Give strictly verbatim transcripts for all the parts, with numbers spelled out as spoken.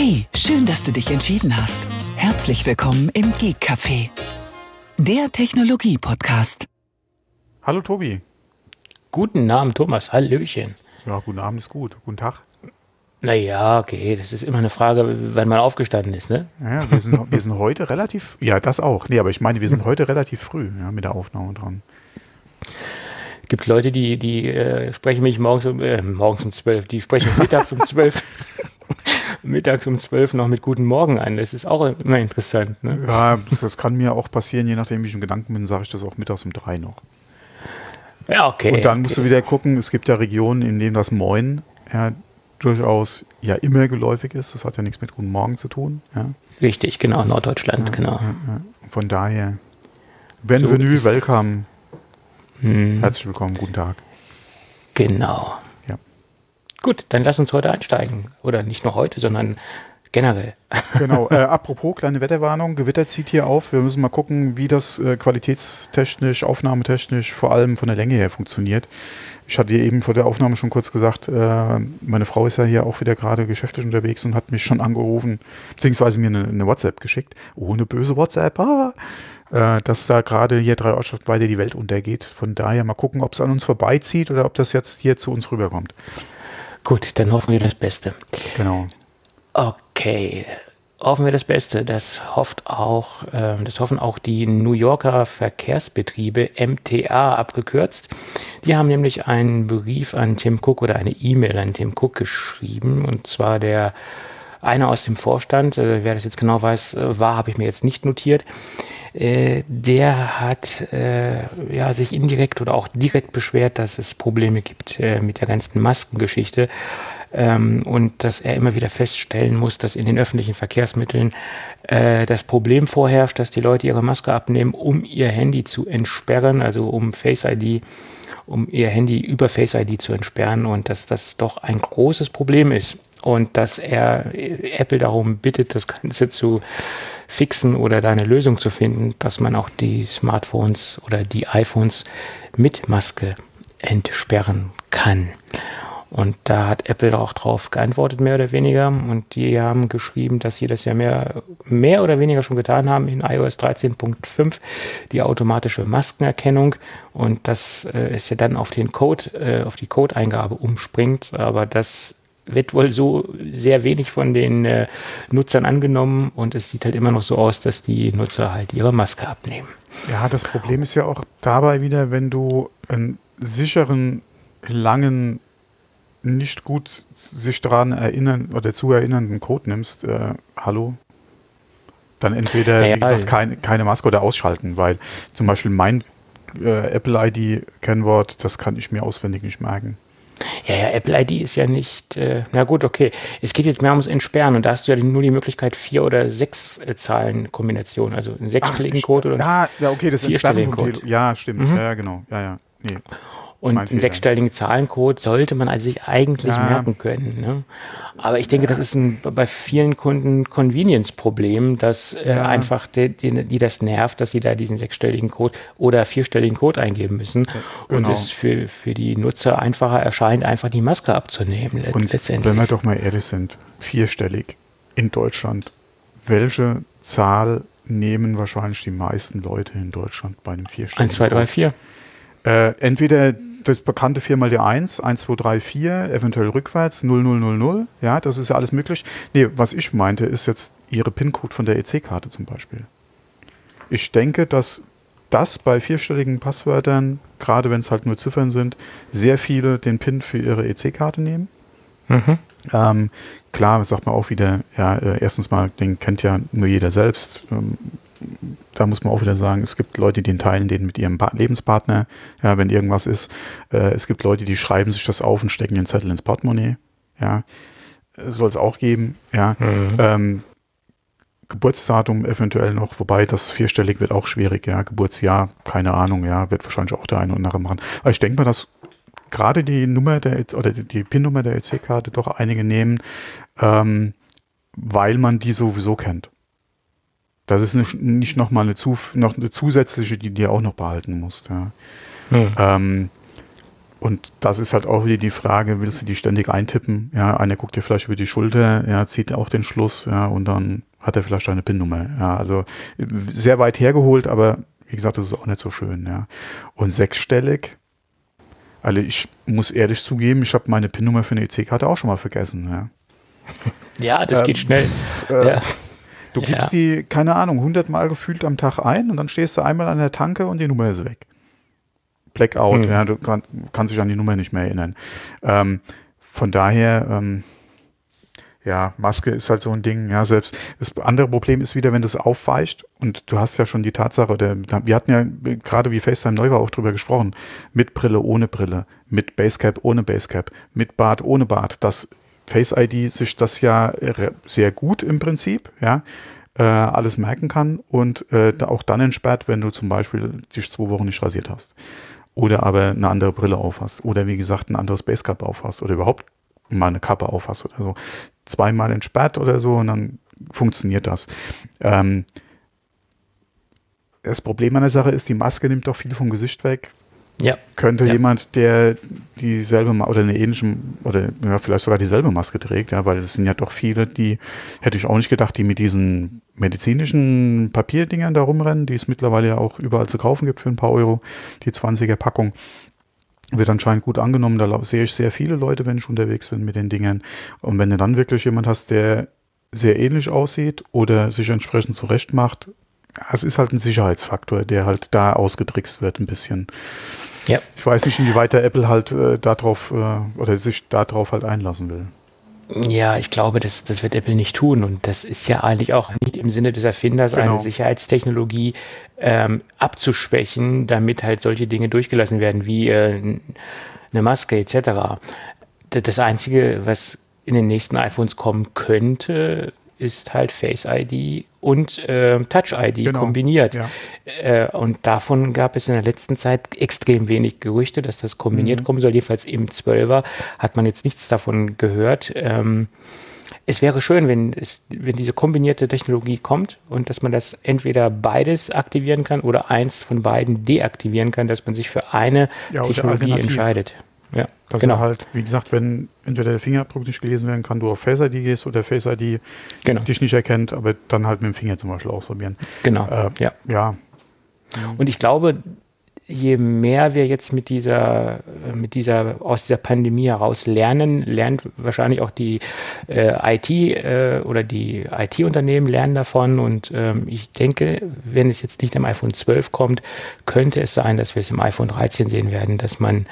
Hey, schön, dass du dich entschieden hast. Herzlich willkommen im Geek Café, der Technologie-Podcast. Hallo Tobi. Guten Abend, Thomas. Hallöchen. Ja, guten Abend ist gut. Guten Tag. Naja, okay, das ist immer eine Frage, wann man aufgestanden ist, ne? Ja, wir sind, wir sind heute relativ, ja, das auch. Nee, aber ich meine, wir sind heute relativ früh, ja, mit der Aufnahme dran. Es gibt Leute, die, die äh, sprechen mich morgens um, äh, morgens um zwölf, die sprechen mittags um zwölf, mittags um zwölf noch mit Guten Morgen an. Das ist auch immer interessant, ne? Ja, das kann mir auch passieren, je nachdem, wie ich im Gedanken bin, sage ich das auch mittags um drei noch. Ja, okay. Und dann okay. musst du wieder gucken, es gibt ja Regionen, in denen das Moin ja durchaus ja immer geläufig ist. Das hat ja nichts mit Guten Morgen zu tun. Ja. Richtig, genau, Norddeutschland, Ja, genau. ja, ja. Von daher, bienvenue, So welcome. Hm, Herzlich willkommen, guten Tag. genau. Ja. Gut, dann lass uns heute einsteigen. Oder nicht nur heute, sondern generell. Genau, äh, apropos, kleine Wetterwarnung, Gewitter zieht hier auf. Wir müssen mal gucken, wie das äh, qualitätstechnisch, aufnahmetechnisch, vor allem von der Länge her funktioniert. Ich hatte dir eben vor der Aufnahme schon kurz gesagt, äh, meine Frau ist ja hier auch wieder gerade geschäftlich unterwegs und hat mich schon angerufen, beziehungsweise mir eine, eine WhatsApp geschickt. Oh, eine böse WhatsApp, ah, äh, dass da gerade hier drei Ortschaften weiter die Welt untergeht. Von daher mal gucken, ob es an uns vorbeizieht oder ob das jetzt hier zu uns rüberkommt. Gut, dann hoffen wir das Beste. Genau. Okay, hoffen wir das Beste. Das hofft auch, äh, das hoffen auch die New Yorker Verkehrsbetriebe, M T A abgekürzt. Die haben nämlich einen Brief an Tim Cook oder eine E-Mail an Tim Cook geschrieben. Und zwar der einer aus dem Vorstand, äh, wer das jetzt genau weiß, äh, war, habe ich mir jetzt nicht notiert. Äh, der hat äh, ja, sich indirekt oder auch direkt beschwert, dass es Probleme gibt äh, mit der ganzen Maskengeschichte. Ähm, und dass er immer wieder feststellen muss, dass in den öffentlichen Verkehrsmitteln äh, das Problem vorherrscht, dass die Leute ihre Maske abnehmen, um ihr Handy zu entsperren, also um Face I D, um ihr Handy über Face I D zu entsperren und dass das doch ein großes Problem ist und dass er Apple darum bittet, das Ganze zu fixen oder da eine Lösung zu finden, dass man auch die Smartphones oder die iPhones mit Maske entsperren kann. Und da hat Apple auch drauf geantwortet, mehr oder weniger. Und die haben geschrieben, dass sie das ja mehr, mehr oder weniger schon getan haben in i O S dreizehn Punkt fünf, die automatische Maskenerkennung. Und dass äh, es ja dann auf den Code, äh, auf die Codeingabe umspringt. Aber das wird wohl so sehr wenig von den äh, Nutzern angenommen. Und es sieht halt immer noch so aus, dass die Nutzer halt ihre Maske abnehmen. Ja, das Problem ist ja auch dabei wieder, wenn du einen sicheren, langen, nicht gut sich daran erinnern oder zu erinnernden Code nimmst, äh, hallo, dann entweder, ja, ja, wie gesagt, ja. keine, keine Maske oder ausschalten, weil zum Beispiel mein äh, Apple I D-Kennwort, das kann ich mir auswendig nicht merken. Ja, ja, Apple I D ist ja nicht, äh, na gut, okay. Es geht jetzt mehr ums Entsperren und da hast du ja nur die Möglichkeit, vier oder sechs äh, Zahlen-Kombinationen, also einen sechsstelligen Ach, Code oder ah, ja, okay, das Entsperren vom Code. Tele- Ja, stimmt, Mhm. ja, ja, genau, ja, ja, nee. Und Mein einen Fehler. sechsstelligen Zahlencode sollte man also sich eigentlich Ja. merken können. Ne? Aber ich denke, das ist ein, bei vielen Kunden ein Convenience-Problem, dass äh, Ja. einfach die, die, die das nervt, dass sie da diesen sechsstelligen Code oder vierstelligen Code eingeben müssen. Genau. Und es für, für die Nutzer einfacher erscheint, einfach die Maske abzunehmen. let- Und letztendlich. wenn wir doch mal ehrlich sind, vierstellig in Deutschland, welche Zahl nehmen wahrscheinlich die meisten Leute in Deutschland bei einem vierstelligen eins, zwei, drei, Code? vier. Äh, entweder das bekannte vier mal die eins, eins, zwei, drei, vier, eventuell rückwärts, null, null, null, null, ja, das ist ja alles möglich. Nee, was ich meinte, ist jetzt Ihre PIN-Code von der E C-Karte zum Beispiel. Ich denke, dass das bei vierstelligen Passwörtern, gerade wenn es halt nur Ziffern sind, sehr viele den PIN für ihre E C-Karte nehmen. Mhm. Ähm, klar, sagt man auch wieder, ja, äh, erstens mal, den kennt ja nur jeder selbst. Ähm, da muss man auch wieder sagen, es gibt Leute, die teilen den mit ihrem pa- Lebenspartner, ja, wenn irgendwas ist. Äh, es gibt Leute, die schreiben sich das auf und stecken den Zettel ins Portemonnaie. Ja, soll es auch geben. Ja, Mhm. ähm, Geburtsdatum eventuell noch, wobei das vierstellig wird auch schwierig. Ja, Geburtsjahr, keine Ahnung. Ja, wird wahrscheinlich auch der eine oder andere machen. Aber ich denke mal, dass gerade die Nummer der oder die PIN-Nummer der E C-Karte doch einige nehmen, ähm, weil man die sowieso kennt. Das ist nicht, nicht nochmal eine, Zuf- noch eine zusätzliche, die du auch noch behalten musst. Ja. Mhm. Ähm, Und das ist halt auch wieder die Frage, willst du die ständig eintippen? Ja, einer guckt dir vielleicht über die Schulter, ja, zieht auch den Schluss, ja, und dann hat er vielleicht eine PIN-Nummer. Ja, also sehr weit hergeholt, aber wie gesagt, das ist auch nicht so schön, ja. Und sechsstellig, also ich muss ehrlich zugeben, ich habe meine PIN-Nummer für eine E C-Karte auch schon mal vergessen, ja. Ja, das ähm, geht schnell. Äh, ja. Du gibst ja. die, keine Ahnung, hundert Mal gefühlt am Tag ein und dann stehst du einmal an der Tanke und die Nummer ist weg. Blackout, hm. ja, du kann, kannst dich an die Nummer nicht mehr erinnern. Ähm, von daher, ähm, ja, Maske ist halt so ein Ding, ja, selbst das andere Problem ist wieder, wenn das aufweicht und du hast ja schon die Tatsache, der, wir hatten ja gerade wie FaceTime neu war auch drüber gesprochen, mit Brille, ohne Brille, mit Basecap, ohne Basecap, mit Bart, ohne Bart, dass Face I D sich das ja sehr gut im Prinzip, ja, äh, alles merken kann und äh, auch dann entsperrt, wenn du zum Beispiel dich zwei Wochen nicht rasiert hast. Oder aber eine andere Brille aufhast. Oder wie gesagt, ein anderes Basecap aufhast. Oder überhaupt mal eine Kappe aufhast oder so. Zweimal entsperrt oder so und dann funktioniert das. Ähm, das Problem an der Sache ist, die Maske nimmt doch viel vom Gesicht weg. Ja. Könnte ja. jemand, der dieselbe oder eine ähnliche oder ja, vielleicht sogar dieselbe Maske trägt, ja, weil es sind ja doch viele, die, hätte ich auch nicht gedacht, die mit diesen medizinischen Papierdingern da rumrennen, die es mittlerweile ja auch überall zu kaufen gibt für ein paar Euro, die zwanziger Packung, wird anscheinend gut angenommen. Da sehe ich sehr viele Leute, wenn ich unterwegs bin mit den Dingern. Und wenn du dann wirklich jemand hast, der sehr ähnlich aussieht oder sich entsprechend zurecht macht, es ist halt ein Sicherheitsfaktor, der halt da ausgetrickst wird ein bisschen. Ja. Ich weiß nicht, inwieweit der Apple halt äh, darauf äh, oder sich darauf halt einlassen will. Ja, ich glaube, das, das wird Apple nicht tun. Und das ist ja eigentlich auch nicht im Sinne des Erfinders, genau. eine Sicherheitstechnologie ähm, abzuschwächen, damit halt solche Dinge durchgelassen werden, wie äh, eine Maske et cetera. Das Einzige, was in den nächsten iPhones kommen könnte, ist halt Face I D und äh, Touch I D genau. kombiniert. Ja. Äh, und davon gab es in der letzten Zeit extrem wenig Gerüchte, dass das kombiniert mhm. kommen soll. Jedenfalls im zwölfer hat man jetzt nichts davon gehört. Ähm, es wäre schön, wenn, es, wenn diese kombinierte Technologie kommt und dass man das entweder beides aktivieren kann oder eins von beiden deaktivieren kann, dass man sich für eine ja, Technologie entscheidet. Ja, dass genau. er halt, wie gesagt, wenn entweder der Fingerabdruck nicht gelesen werden kann, du auf Face I D gehst oder Face I D genau. dich nicht erkennt, aber dann halt mit dem Finger zum Beispiel ausprobieren. Genau, äh, ja. ja. Und ich glaube, je mehr wir jetzt mit dieser, mit dieser, aus dieser Pandemie heraus lernen, lernt wahrscheinlich auch die äh, I T äh, oder die I T-Unternehmen lernen davon. Und ähm, ich denke, wenn es jetzt nicht am iPhone zwölf kommt, könnte es sein, dass wir es im iPhone dreizehn sehen werden, dass man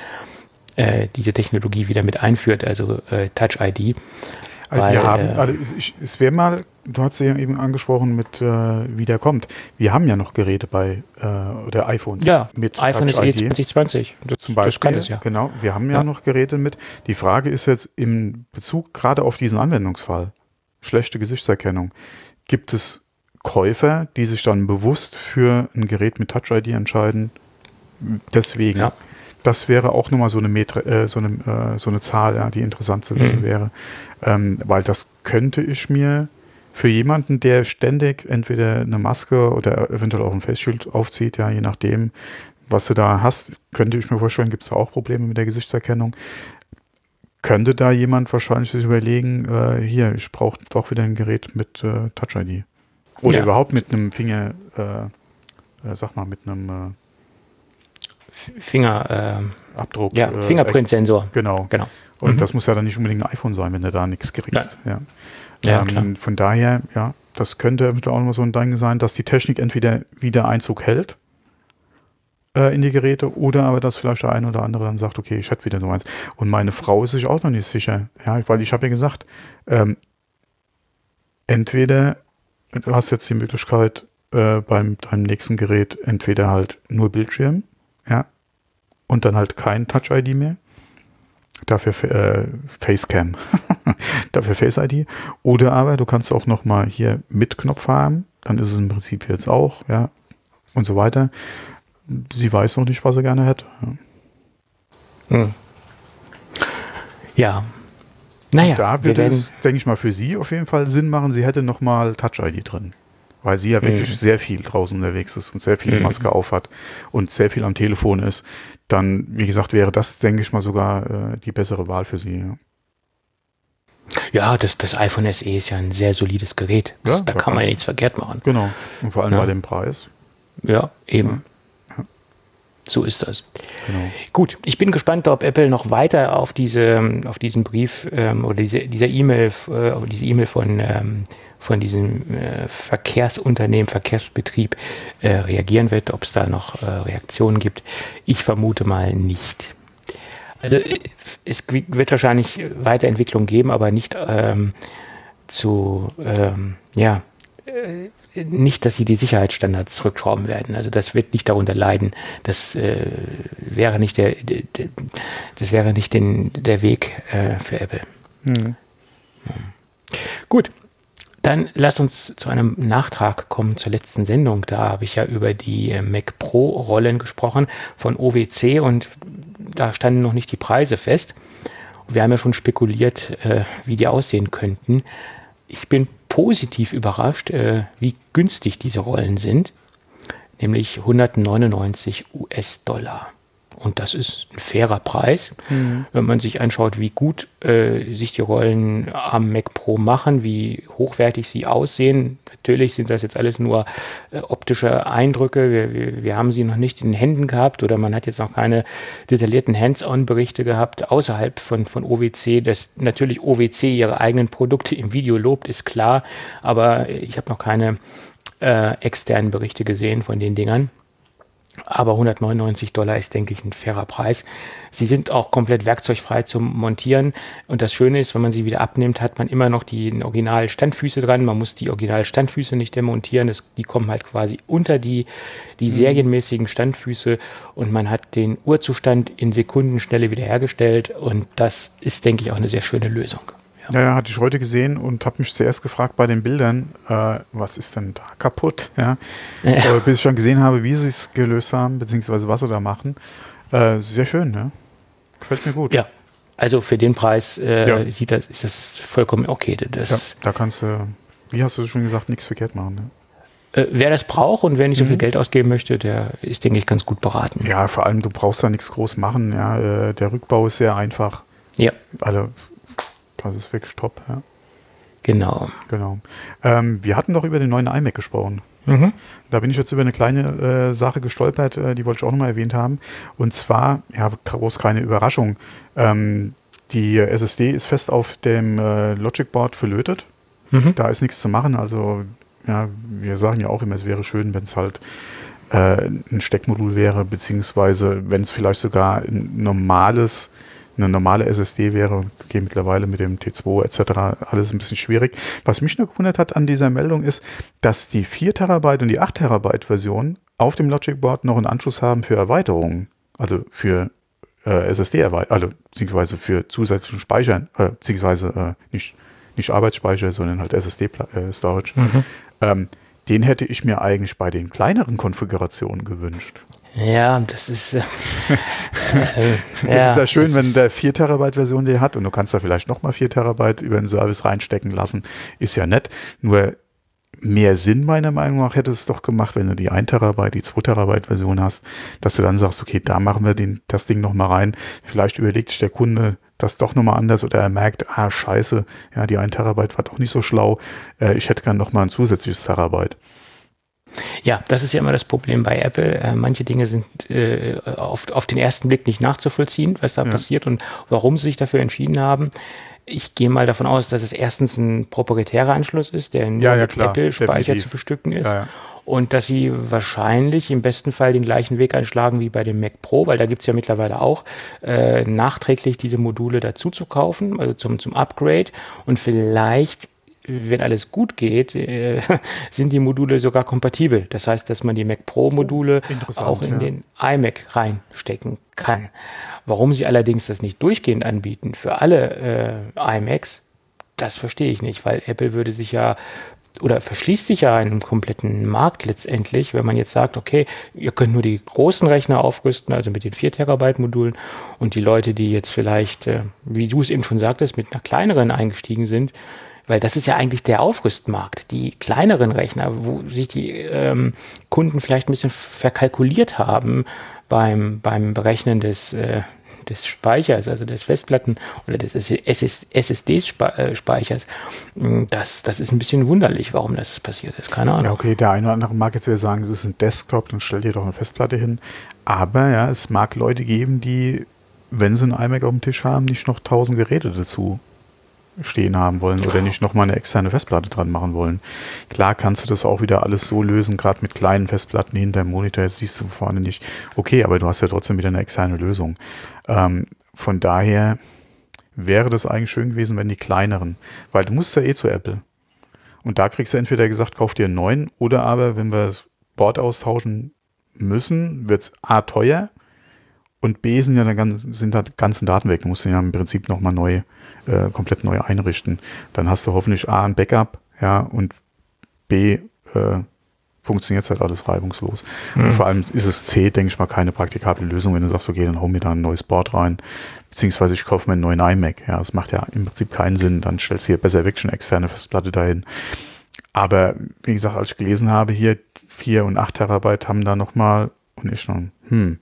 diese Technologie wieder mit einführt, also äh, Touch I D. Also weil, wir haben, äh, also ich, es wäre mal, du hast ja eben angesprochen mit, äh, wie der kommt. Wir haben ja noch Geräte bei, äh, oder iPhones ja, mit iPhone Touch ist eh zwanzig zwanzig. Das, zum Beispiel, das kann es ja. Genau, wir haben ja, ja noch Geräte mit. Die Frage ist jetzt im Bezug gerade auf diesen Anwendungsfall, schlechte Gesichtserkennung, gibt es Käufer, die sich dann bewusst für ein Gerät mit Touch I D entscheiden? Deswegen. Ja. Das wäre auch nochmal so eine, Metri- äh, so eine, äh, so eine Zahl, ja, die interessant zu wissen mhm. wäre. Ähm, weil das könnte ich mir für jemanden, der ständig entweder eine Maske oder eventuell auch ein Face Shield aufzieht, ja, je nachdem, was du da hast, könnte ich mir vorstellen, gibt es da auch Probleme mit der Gesichtserkennung. Könnte da jemand wahrscheinlich sich überlegen, äh, hier, ich brauche doch wieder ein Gerät mit äh, Touch I D. Oder ja. überhaupt mit einem Finger, äh, äh, sag mal, mit einem äh, Finger, äh, Abdruck. Ja, äh, Fingerprint-Sensor. Genau. genau. Und mhm. das muss ja dann nicht unbedingt ein iPhone sein, wenn du da nichts kriegst. Ja. Ja, ähm, von daher, ja, das könnte auch noch so ein Ding sein, dass die Technik entweder wieder Einzug hält äh, in die Geräte oder aber, dass vielleicht der eine oder andere dann sagt, okay, ich hätte wieder so eins. Und meine Frau ist sich auch noch nicht sicher. Ja, weil ich habe ja gesagt, ähm, entweder du hast jetzt die Möglichkeit äh, beim deinem nächsten Gerät entweder halt nur Bildschirm, ja, und dann halt kein Touch I D mehr. Dafür äh, Facecam. Dafür Face I D. Oder aber du kannst auch nochmal hier mit Knopf haben. Dann ist es im Prinzip jetzt auch, ja, und so weiter. Sie weiß noch nicht, was sie gerne hätte. Ja. Hm. Ja. Naja. Da würde es, denke ich mal, für sie auf jeden Fall Sinn machen. Sie hätte nochmal Touch I D drin. weil sie ja wirklich Mhm. sehr viel draußen unterwegs ist und sehr viel Mhm. Maske aufhat und sehr viel am Telefon ist, dann, wie gesagt, wäre das, denke ich mal, sogar äh, die bessere Wahl für sie. Ja, Ja, das, das iPhone S E ist ja ein sehr solides Gerät. Das, Ja, da da kann man ja kannst- nichts verkehrt machen. genau. Und vor allem Ja. bei dem Preis. Ja, eben. Ja. So ist das. Genau. Gut, ich bin gespannt, ob Apple noch weiter auf diese, auf diesen Brief ähm, oder diese, dieser E-Mail, äh, auf diese E-Mail von, ähm, von diesem äh, Verkehrsunternehmen, Verkehrsbetrieb äh, reagieren wird, ob es da noch äh, Reaktionen gibt. Ich vermute mal nicht. Also äh, es wird wahrscheinlich Weiterentwicklung geben, aber nicht ähm, zu, ähm, ja, äh, nicht, dass sie die Sicherheitsstandards zurückschrauben werden. Also das wird nicht darunter leiden. Das äh, wäre nicht der, der, der das wäre nicht den, der Weg äh, für Apple. Mhm. Gut, dann lass uns zu einem Nachtrag kommen zur letzten Sendung. Da habe ich ja über die äh, Mac Pro-Rollen gesprochen von O W C und da standen noch nicht die Preise fest. Und wir haben ja schon spekuliert, äh, wie die aussehen könnten. Ich bin positiv überrascht, äh, wie günstig diese Rollen sind, nämlich hundertneunundneunzig US-Dollar. Und das ist ein fairer Preis, mhm. wenn man sich anschaut, wie gut äh, sich die Rollen am Mac Pro machen, wie hochwertig sie aussehen. Natürlich sind das jetzt alles nur äh, optische Eindrücke. Wir, wir, wir haben sie noch nicht in den Händen gehabt oder man hat jetzt noch keine detaillierten Hands-on-Berichte gehabt außerhalb von, von O W C. Dass natürlich O W C ihre eigenen Produkte im Video lobt, ist klar. Aber ich habe noch keine äh, externen Berichte gesehen von den Dingern. Aber hundertneunundneunzig Dollar ist, denke ich, ein fairer Preis. Sie sind auch komplett werkzeugfrei zum Montieren. Und das Schöne ist, wenn man sie wieder abnimmt, hat man immer noch die Original-Standfüße dran. Man muss die Original-Standfüße nicht demontieren. Das, die kommen halt quasi unter die, die serienmäßigen Standfüße. Und man hat den Urzustand in Sekundenschnelle wiederhergestellt. Und das ist, denke ich, auch eine sehr schöne Lösung. Ja, ja, hatte ich heute gesehen und habe mich zuerst gefragt bei den Bildern, äh, was ist denn da kaputt? Ja? Ja. Äh, bis ich dann gesehen habe, wie sie es gelöst haben, beziehungsweise was sie da machen. Äh, sehr schön, ne? Gefällt mir gut. Ja, also für den Preis äh, ja. sieht das, ist das vollkommen okay. Das, ja, da kannst du, wie hast du schon gesagt, nichts verkehrt machen. Ne? Äh, wer das braucht und wer nicht so viel mhm. Geld ausgeben möchte, der ist, denke ich, ganz gut beraten. Ja, vor allem, du brauchst da nichts groß machen. Ja? Äh, der Rückbau ist sehr einfach. Ja. Also, das ist wirklich top, ja. Genau. Genau. Ähm, wir hatten doch über den neuen iMac gesprochen. Mhm. Da bin ich jetzt über eine kleine äh, Sache gestolpert, äh, die wollte ich auch nochmal erwähnt haben. Und zwar, ja, groß keine Überraschung, ähm, die S S D ist fest auf dem äh, Logic Board verlötet. Mhm. Da ist nichts zu machen. Also, ja, wir sagen ja auch immer, es wäre schön, wenn es halt äh, ein Steckmodul wäre, beziehungsweise wenn es vielleicht sogar ein normales eine normale S S D wäre, geht mittlerweile mit dem T zwei et cetera alles ein bisschen schwierig. Was mich nur gewundert hat an dieser Meldung ist, dass die vier Terabyte und die acht Terabyte Version auf dem Logic Board noch einen Anschluss haben für Erweiterungen, also für äh, S S D-Erweiterungen, also beziehungsweise für zusätzlichen Speicher, äh, beziehungsweise äh, nicht, nicht Arbeitsspeicher, sondern halt S S D-Storage. Mhm. Ähm, den hätte ich mir eigentlich bei den kleineren Konfigurationen gewünscht. Ja, das ist äh, äh, das ja, ist ja schön, wenn der vier Terabyte Version die hat und du kannst da vielleicht nochmal vier Terabyte über den Service reinstecken lassen. Ist ja nett. Nur mehr Sinn meiner Meinung nach hätte es doch gemacht, wenn du die ein Terabyte, die zwei Terabyte Version hast, dass du dann sagst, okay, da machen wir den, das Ding nochmal rein. Vielleicht überlegt sich der Kunde das doch nochmal anders oder er merkt, ah, scheiße, ja, die ein Terabyte war doch nicht so schlau. Äh, ich hätte gern nochmal ein zusätzliches Terabyte. Ja, das ist ja immer das Problem bei Apple. Äh, manche Dinge sind äh, auf, auf den ersten Blick nicht nachzuvollziehen, was da ja. passiert und warum sie sich dafür entschieden haben. Ich gehe mal davon aus, dass es erstens ein proprietärer Anschluss ist, der nur ja, ja, mit Apple-Speicher zu bestücken ist. Ja, ja. Und dass sie wahrscheinlich im besten Fall den gleichen Weg einschlagen wie bei dem Mac Pro, weil da gibt es ja mittlerweile auch äh, nachträglich diese Module dazu zu kaufen, also zum, zum Upgrade. Und vielleicht, wenn alles gut geht, äh, sind die Module sogar kompatibel. Das heißt, dass man die Mac Pro Module auch in ja. den iMac reinstecken kann. Warum sie allerdings das nicht durchgehend anbieten für alle äh, iMacs, das verstehe ich nicht, weil Apple würde sich ja oder verschließt sich ja einen kompletten Markt letztendlich, wenn man jetzt sagt, okay, ihr könnt nur die großen Rechner aufrüsten, also mit den vier Terabyte Modulen und die Leute, die jetzt vielleicht, äh, wie du es eben schon sagtest, mit einer kleineren eingestiegen sind, Weil das ist ja eigentlich der Aufrüstmarkt. Die kleineren Rechner, wo sich die ähm, Kunden vielleicht ein bisschen verkalkuliert haben beim, beim Berechnen des, äh, des Speichers, also des Festplatten oder des S S D-Speichers. Das, das ist ein bisschen wunderlich, warum das passiert ist. Keine Ahnung. Ja, okay, der eine oder andere mag jetzt wieder sagen, es ist ein Desktop, dann stellt ihr doch eine Festplatte hin. Aber ja, es mag Leute geben, die, wenn sie einen iMac auf dem Tisch haben, nicht noch tausend Geräte dazu stehen haben wollen oder nicht nochmal eine externe Festplatte dran machen wollen. Klar kannst du das auch wieder alles so lösen, gerade mit kleinen Festplatten hinter dem Monitor, jetzt siehst du vorne nicht. Okay, aber du hast ja trotzdem wieder eine externe Lösung. Ähm, von daher wäre das eigentlich schön gewesen, wenn die kleineren, weil du musst ja eh zu Apple. Und da kriegst du entweder gesagt, kauf dir einen neuen, oder aber, wenn wir das Board austauschen müssen, wird es A teuer und B sind ja dann sind da ganzen Daten weg. Du musst den ja im Prinzip nochmal neu, äh, komplett neu einrichten. Dann hast du hoffentlich A ein Backup, ja, und B äh, funktioniert halt alles reibungslos. Mhm. Und vor allem ist es C, denke ich mal, keine praktikable Lösung, wenn du sagst, okay, dann hau mir da ein neues Board rein, beziehungsweise ich kaufe mir einen neuen iMac. Ja, das macht ja im Prinzip keinen Sinn. Dann stellst du hier besser weg schon externe Festplatte dahin. Aber wie gesagt, als ich gelesen habe, hier vier und acht Terabyte haben da nochmal, und ich schon, hm,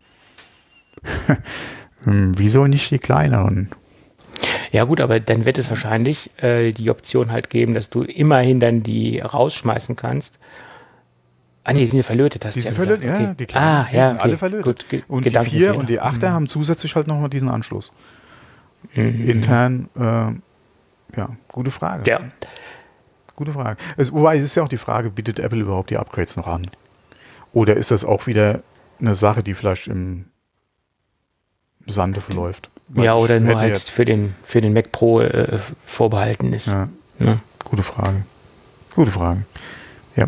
wieso nicht die kleineren? Ja gut, aber dann wird es wahrscheinlich äh, die Option halt geben, dass du immerhin dann die rausschmeißen kannst. Ah nee, die sind ja verlötet, hast die du ja sind verlötet, gesagt. ja, Okay. die kleinen, ah, die ja, sind okay. alle verlötet. Gut, ge- und die vier und die achter mhm. haben zusätzlich halt nochmal diesen Anschluss. Mhm. Intern, äh, ja, gute Frage. Ja. Gute Frage. Es, wobei, es ist ja auch die Frage, bietet Apple überhaupt die Upgrades noch an? Oder ist das auch wieder eine Sache, die vielleicht im Sande verläuft? Weil ja, oder nur halt für den, für den Mac Pro äh, vorbehalten ist. Ja. Ja. Gute Frage. Gute Frage. Ja.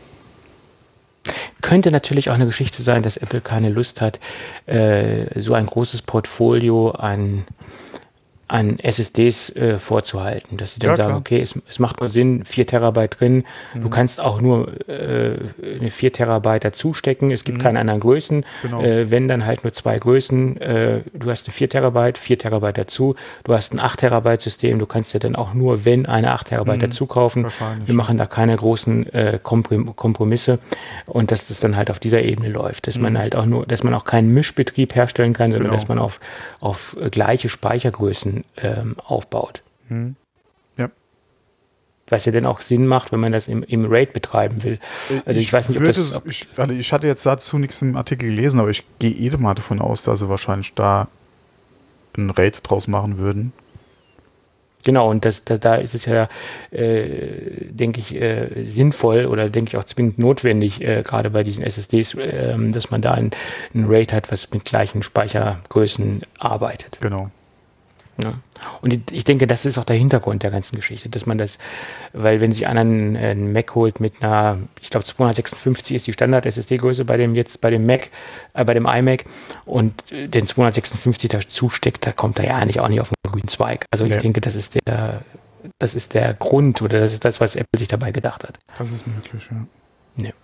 Könnte natürlich auch eine Geschichte sein, dass Apple keine Lust hat, äh, so ein großes Portfolio an an S S Ds äh, vorzuhalten, dass sie dann ja, sagen, klar. okay, es, es macht nur Sinn, vier Terabyte drin, mhm. du kannst auch nur äh, eine vier Terabyte dazu stecken, es gibt mhm. keine anderen Größen, genau. äh, wenn dann halt nur zwei Größen, äh, du hast eine vier Terabyte, vier Terabyte dazu, du hast ein acht Terabyte System, du kannst ja dann auch nur, wenn, eine acht Terabyte mhm. dazu kaufen, wir machen da keine großen äh, Komprom- Kompromisse und dass das dann halt auf dieser Ebene läuft, dass mhm. man halt auch nur, dass man auch keinen Mischbetrieb herstellen kann, sondern genau. dass man auf, auf gleiche Speichergrößen Ähm, aufbaut. Hm. Ja. Was ja dann auch Sinn macht, wenn man das im, im RAID betreiben will. Also ich, ich weiß nicht, ob das... Ob ich, also ich hatte jetzt dazu nichts im Artikel gelesen, aber ich gehe eh mal davon aus, dass sie wahrscheinlich da ein RAID draus machen würden. Genau, und das, da, da ist es ja, äh, denke ich, äh, sinnvoll oder denke ich auch zwingend notwendig, äh, gerade bei diesen S S Ds, äh, dass man da ein, ein RAID hat, was mit gleichen Speichergrößen arbeitet. Genau. Ja. Und ich denke, das ist auch der Hintergrund der ganzen Geschichte, dass man das, weil wenn sich einer einen, einen Mac holt mit einer, ich glaube zweihundertsechsundfünfzig ist die Standard-S S D-Größe bei dem jetzt bei dem Mac, äh, bei dem iMac und den zweihundertsechsundfünfzig dazu steckt, da kommt er ja eigentlich auch nicht auf den grünen Zweig. Also ich ja. denke, das ist der, das ist der Grund oder das ist das, was Apple sich dabei gedacht hat. Das ist möglich, ja. Ja.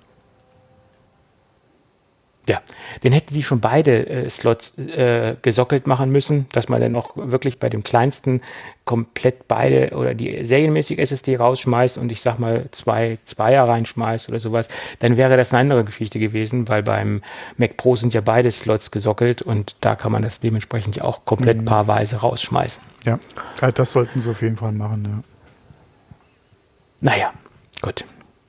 Ja, den hätten sie schon beide äh, Slots äh, gesockelt machen müssen, dass man dann auch wirklich bei dem kleinsten komplett beide oder die serienmäßig S S D rausschmeißt und ich sag mal zwei Zweier reinschmeißt oder sowas, dann wäre das eine andere Geschichte gewesen, weil beim Mac Pro sind ja beide Slots gesockelt und da kann man das dementsprechend auch komplett mhm. paarweise rausschmeißen. Ja, das sollten sie auf jeden Fall machen, ja. Naja, gut.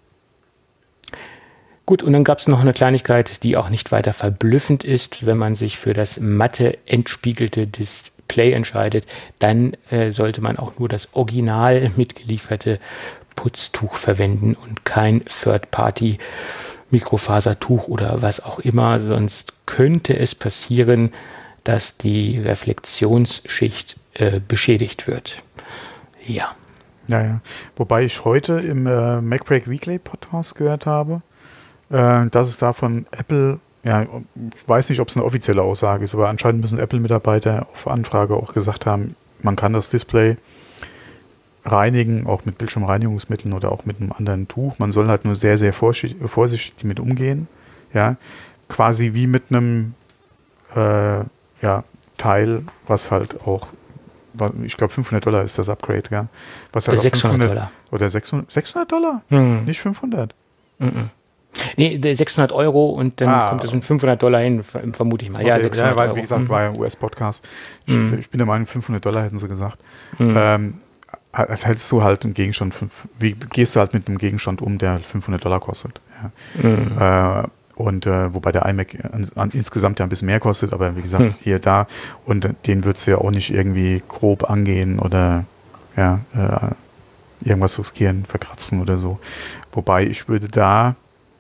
Gut, und dann gab es noch eine Kleinigkeit, die auch nicht weiter verblüffend ist, wenn man sich für das matte entspiegelte Display entscheidet, dann äh, sollte man auch nur das original mitgelieferte Putztuch verwenden und kein Third-Party-Mikrofasertuch oder was auch immer, sonst könnte es passieren, dass die Reflexionsschicht äh, beschädigt wird. Ja. Ja, ja. Wobei ich heute im äh, MacBreak Weekly Podcast gehört habe, dass es da von Apple, ja, ich weiß nicht, ob es eine offizielle Aussage ist, aber anscheinend müssen Apple-Mitarbeiter auf Anfrage auch gesagt haben, man kann das Display reinigen, auch mit Bildschirmreinigungsmitteln oder auch mit einem anderen Tuch. Man soll halt nur sehr, sehr vorsichtig, vorsichtig mit umgehen. Ja, quasi wie mit einem äh, ja, Teil, was halt auch ich glaube fünfhundert Dollar ist das Upgrade, ja. Was Oder sechshundert Dollar. Oder sechshundert, sechshundert Dollar? Hm. Nicht fünfhundert? Mhm. Nee, sechshundert Euro und dann ah, kommt es um fünfhundert Dollar hin, vermute ich mal. Okay. Ja, sechshundert ja, weil, Euro. Wie gesagt, mhm. war ja ein U S-Podcast. Ich, mhm. ich bin der Meinung, fünfhundert Dollar hätten sie gesagt. Mhm. Ähm, hältst du halt einen Gegenstand, fünf, wie gehst du halt mit einem Gegenstand um, der fünfhundert Dollar kostet? Ja. Mhm. Äh, und äh, wobei der iMac an, an, insgesamt ja ein bisschen mehr kostet, aber wie gesagt, mhm. hier, da, und äh, den würdest du ja auch nicht irgendwie grob angehen oder ja, äh, irgendwas riskieren, verkratzen oder so. Wobei ich würde da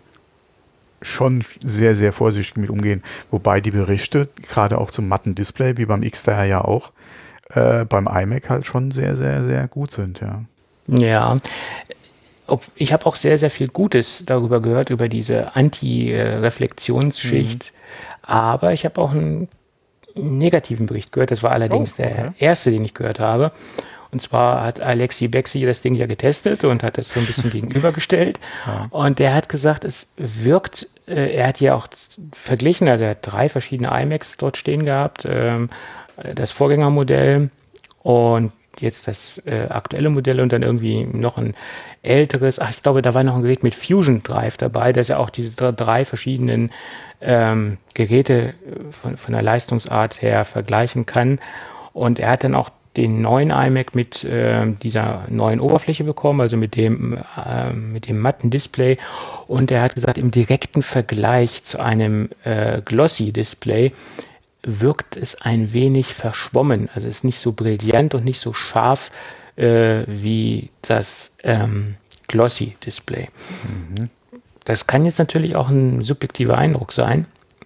schon sehr, sehr vorsichtig mit umgehen. Wobei die Berichte, gerade auch zum matten Display, wie beim X D R ja auch, äh, beim iMac halt schon sehr, sehr, sehr gut sind, ja. Ja, Ob, ich habe auch sehr, sehr viel Gutes darüber gehört, über diese Anti-Reflexionsschicht. Mhm. Aber ich habe auch einen negativen Bericht gehört. Das war allerdings oh, okay. der erste, den ich gehört habe. Und zwar hat Alexi Bexi das Ding ja getestet und hat das so ein bisschen gegenübergestellt. Ja. Und der hat gesagt, es wirkt, äh, er hat ja auch verglichen, also er hat drei verschiedene iMacs dort stehen gehabt. Ähm, das Vorgängermodell und jetzt das äh, aktuelle Modell und dann irgendwie noch ein älteres. Ach, ich glaube, da war noch ein Gerät mit Fusion Drive dabei, dass er auch diese drei, drei verschiedenen ähm, Geräte von, von der Leistungsart her vergleichen kann. Und er hat dann auch den neuen iMac mit äh, dieser neuen Oberfläche bekommen, also mit dem, äh, mit dem matten Display. Und er hat gesagt, im direkten Vergleich zu einem äh, Glossy Display wirkt es ein wenig verschwommen. Also es ist nicht so brillant und nicht so scharf äh, wie das ähm, Glossy Display. Mhm. Das kann jetzt natürlich auch ein subjektiver Eindruck sein.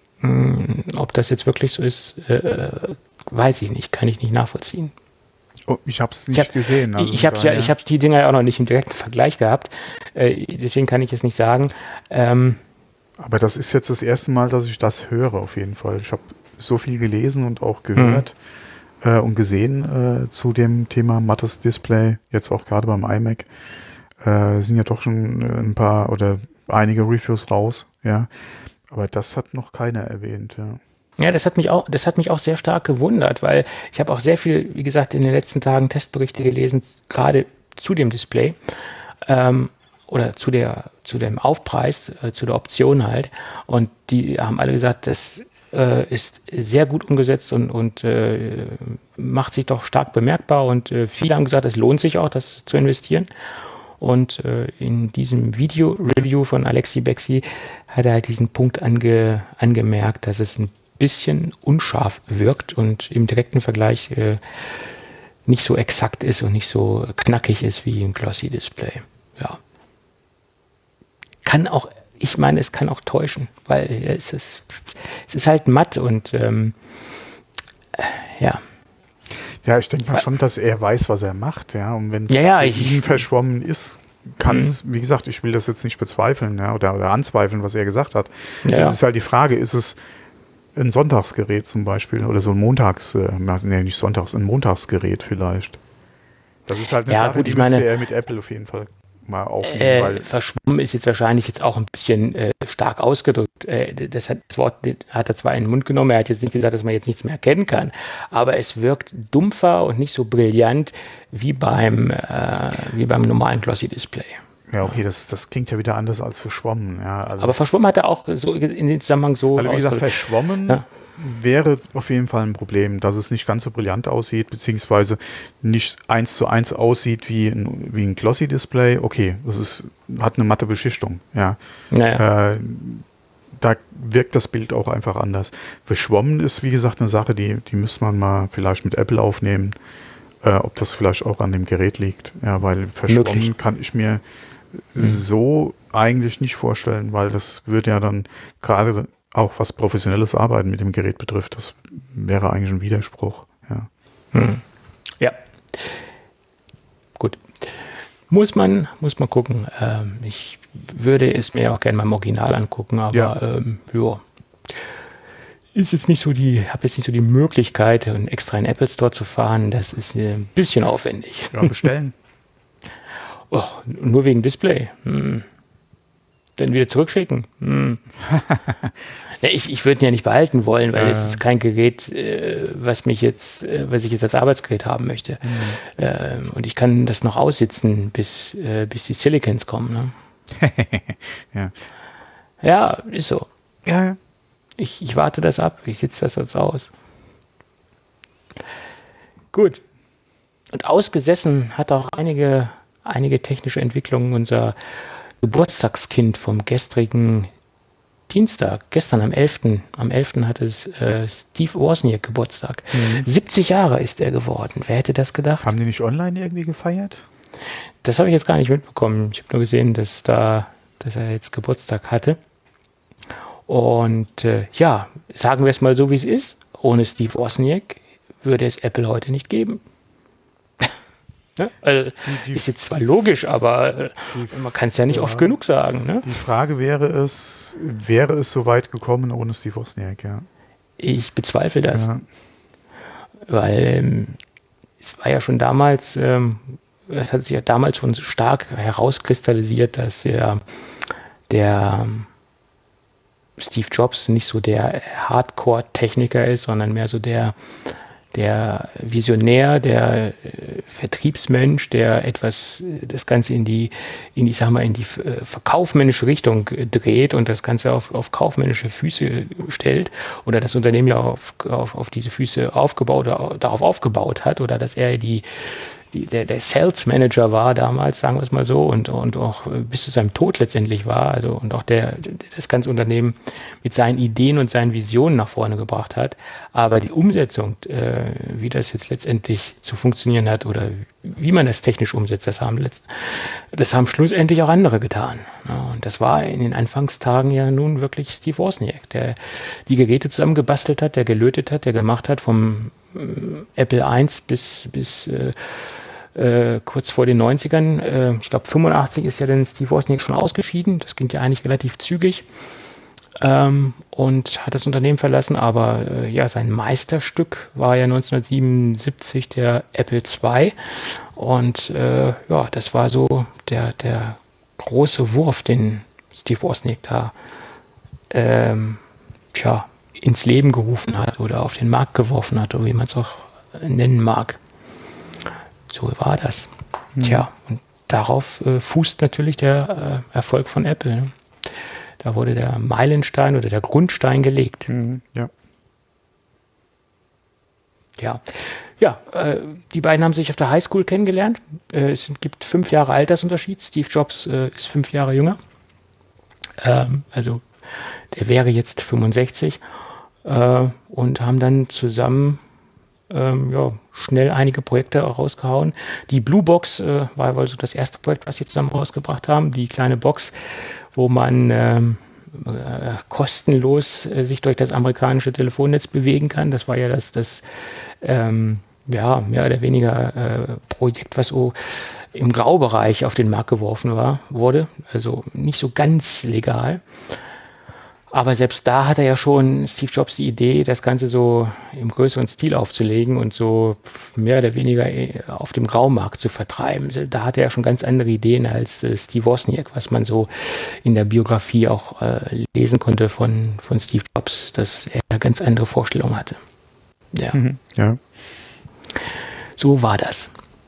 Hm, ob das jetzt wirklich so ist, äh, weiß ich nicht, kann ich nicht nachvollziehen. Oh, ich habe es nicht ich hab, gesehen. Also ich habe ja, ich habe die Dinger ja auch noch nicht im direkten Vergleich gehabt. Äh, deswegen kann ich es nicht sagen. Ähm, Aber das ist jetzt das erste Mal, dass ich das höre, auf jeden Fall. Ich habe so viel gelesen und auch gehört mhm. äh, und gesehen äh, zu dem Thema mattes Display, jetzt auch gerade beim iMac. Äh, sind ja doch schon ein paar oder einige Reviews raus, ja. Aber das hat noch keiner erwähnt, ja. Ja, das hat mich auch, das hat mich auch sehr stark gewundert, weil ich habe auch sehr viel, wie gesagt, in den letzten Tagen Testberichte gelesen, gerade zu dem Display ähm, oder zu der, zu dem Aufpreis, äh, zu der Option halt. Und die haben alle gesagt, das äh, ist sehr gut umgesetzt und, und äh, macht sich doch stark bemerkbar. Und äh, viele haben gesagt, es lohnt sich auch, das zu investieren. Und äh, in diesem Video-Review von Alexi Bexi hat er halt diesen Punkt ange, angemerkt, dass es ein bisschen unscharf wirkt und im direkten Vergleich äh, nicht so exakt ist und nicht so knackig ist wie ein Glossy Display. Ja. Kann auch, ich meine, es kann auch täuschen, weil es ist, es ist halt matt und ähm, äh, ja. Ja, ich denke mal schon, dass er weiß, was er macht, ja. Und wenn es ja, ja, für ihn verschwommen ist, kann es, mhm. wie gesagt, ich will das jetzt nicht bezweifeln, ja, oder, oder anzweifeln, was er gesagt hat. Ja, es ja. ist halt die Frage, ist es ein Sonntagsgerät zum Beispiel oder so ein Montags, äh, nee, nicht Sonntags, ein Montagsgerät vielleicht. Das ist halt eine ja, Sache, gut, die ich müsste meine, er mit Apple auf jeden Fall mal aufnehmen. Äh, weil verschwommen ist jetzt wahrscheinlich jetzt auch ein bisschen äh, stark ausgedrückt. Äh, das, hat, das Wort hat er zwar in den Mund genommen, er hat jetzt nicht gesagt, dass man jetzt nichts mehr erkennen kann, aber es wirkt dumpfer und nicht so brillant wie beim, äh, wie beim normalen Glossy Display. Ja, okay, das, das klingt ja wieder anders als verschwommen. Ja, also aber verschwommen hat er auch so in den Zusammenhang so. Also wie gesagt, verschwommen ja. wäre auf jeden Fall ein Problem, dass es nicht ganz so brillant aussieht, beziehungsweise nicht eins zu eins aussieht wie ein, wie ein Glossy-Display. Okay, das ist, hat eine matte Beschichtung. Ja. Naja. Äh, da wirkt das Bild auch einfach anders. Verschwommen ist, wie gesagt, eine Sache, die, die müsste man mal vielleicht mit Apple aufnehmen, äh, ob das vielleicht auch an dem Gerät liegt. Ja, weil verschwommen Möglich. kann ich mir so eigentlich nicht vorstellen, weil das würde ja dann gerade auch was professionelles Arbeiten mit dem Gerät betrifft, das wäre eigentlich ein Widerspruch. Ja. Hm. Ja. Gut. Muss man, muss man gucken. Ähm, ich würde es mir auch gerne mal im Original angucken, aber ja, ähm, ja. Ist jetzt nicht so die, habe jetzt nicht so die Möglichkeit, extra in den Apple Store zu fahren. Das ist ein bisschen aufwendig. Ja, bestellen. Oh, nur wegen Display. Hm. dann wieder zurückschicken. Hm. ja, ich ich würde ihn ja nicht behalten wollen, weil es äh. ist kein Gerät, äh, was mich jetzt, äh, was ich jetzt als Arbeitsgerät haben möchte. Mhm. Ähm, und ich kann das noch aussitzen, bis, äh, bis die Silicons kommen. Ne? ja. ja, ist so. Ja. Ich, ich warte das ab, ich sitze das jetzt aus. Gut. Und ausgesessen hat auch einige, einige technische Entwicklungen unser Geburtstagskind vom gestrigen Dienstag, gestern am elften Am elften hatte es äh, Steve Wozniak Geburtstag. Mhm. siebzig Jahre ist er geworden. Wer hätte das gedacht? Haben die nicht online irgendwie gefeiert? Das habe ich jetzt gar nicht mitbekommen. Ich habe nur gesehen, dass, da, dass er jetzt Geburtstag hatte. Und äh, ja, sagen wir es mal so, wie es ist. Ohne Steve Wozniak würde es Apple heute nicht geben. Ja, also die, die, ist jetzt zwar logisch, aber die, man kann es ja nicht ja, oft genug sagen. Ne? Die Frage wäre es, wäre es so weit gekommen ohne Steve Wozniak, ja? Ich bezweifle das. Ja. Weil ähm, es war ja schon damals, ähm, es hat sich ja damals schon stark herauskristallisiert, dass ja der ähm, Steve Jobs nicht so der Hardcore-Techniker ist, sondern mehr so der der Visionär, der äh, Vertriebsmensch, der etwas, äh, das Ganze in die, in die, sag mal, in die äh, verkaufmännische Richtung äh, dreht und das Ganze auf, auf kaufmännische Füße stellt oder das Unternehmen ja auf, auf, auf diese Füße aufgebaut, darauf aufgebaut hat oder dass er die, die der, der Sales Manager war damals, sagen wir es mal so, und, und auch bis zu seinem Tod letztendlich war, also und auch der, das ganze Unternehmen mit seinen Ideen und seinen Visionen nach vorne gebracht hat. Aber die Umsetzung, äh, wie das jetzt letztendlich zu funktionieren hat oder wie man das technisch umsetzt, das haben, letzt, das haben schlussendlich auch andere getan. Ja, und das war in den Anfangstagen ja nun wirklich Steve Wozniak, der die Geräte zusammengebastelt hat, der gelötet hat, der gemacht hat vom äh, Apple eins bis, bis äh, Äh, kurz vor den neunzigern, äh, ich glaube fünfundachtzig ist ja dann Steve Wozniak schon ausgeschieden, das ging ja eigentlich relativ zügig ähm, und hat das Unternehmen verlassen, aber äh, ja, sein Meisterstück war ja neunzehnhundertsiebenundsiebzig der Apple zwei und äh, ja, das war so der, der große Wurf, den Steve Wozniak da ähm, tja, ins Leben gerufen hat oder auf den Markt geworfen hat, oder wie man es auch nennen mag. So war das. Mhm. Tja, und darauf äh, fußt natürlich der äh, Erfolg von Apple. Ne? Da wurde der Meilenstein oder der Grundstein gelegt. Mhm, ja. Ja, ja äh, die beiden haben sich auf der Highschool kennengelernt. Äh, es gibt fünf Jahre Altersunterschied. Steve Jobs äh, ist fünf Jahre jünger. Ähm, also der wäre jetzt fünfundsechzig. Äh, und haben dann zusammen Ähm, ja, schnell einige Projekte rausgehauen. Die Blue Box äh, war wohl so das erste Projekt, was sie zusammen rausgebracht haben. Die kleine Box, wo man ähm, äh, kostenlos äh, sich durch das amerikanische Telefonnetz bewegen kann. Das war ja das, das ähm, ja, mehr oder weniger äh, Projekt, was so im Graubereich auf den Markt geworfen war, wurde. Also nicht so ganz legal. Aber selbst da hat er ja schon, Steve Jobs, die Idee, das Ganze so im größeren Stil aufzulegen und so mehr oder weniger auf dem Graumarkt zu vertreiben. Da hat er ja schon ganz andere Ideen als äh, Steve Wozniak, was man so in der Biografie auch äh, lesen konnte von, von Steve Jobs, dass er ganz andere Vorstellungen hatte. Ja. Mhm, ja. So war das.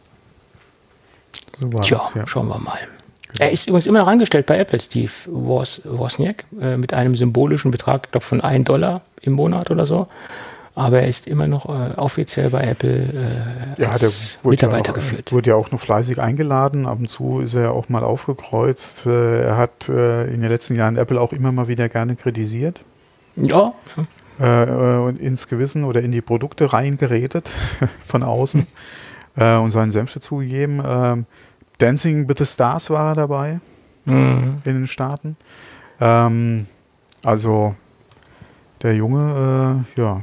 So war Tja, das, ja. Schauen wir mal. Er ist übrigens immer noch angestellt bei Apple, Steve Woz- Wozniak, äh, mit einem symbolischen Betrag, ich glaube von einem Dollar im Monat oder so. Aber er ist immer noch äh, offiziell bei Apple äh, ja, als der Mitarbeiter ja auch, geführt. Wurde ja auch noch fleißig eingeladen. Ab und zu ist er auch mal aufgekreuzt. Äh, er hat äh, in den letzten Jahren Apple auch immer mal wieder gerne kritisiert. Ja. ja. Äh, und ins Gewissen oder in die Produkte reingeredet von außen äh, und seinen Senf dazugegeben. Ähm, Dancing with the Stars war er dabei mhm. in den Staaten. Ähm, also der Junge, äh, ja,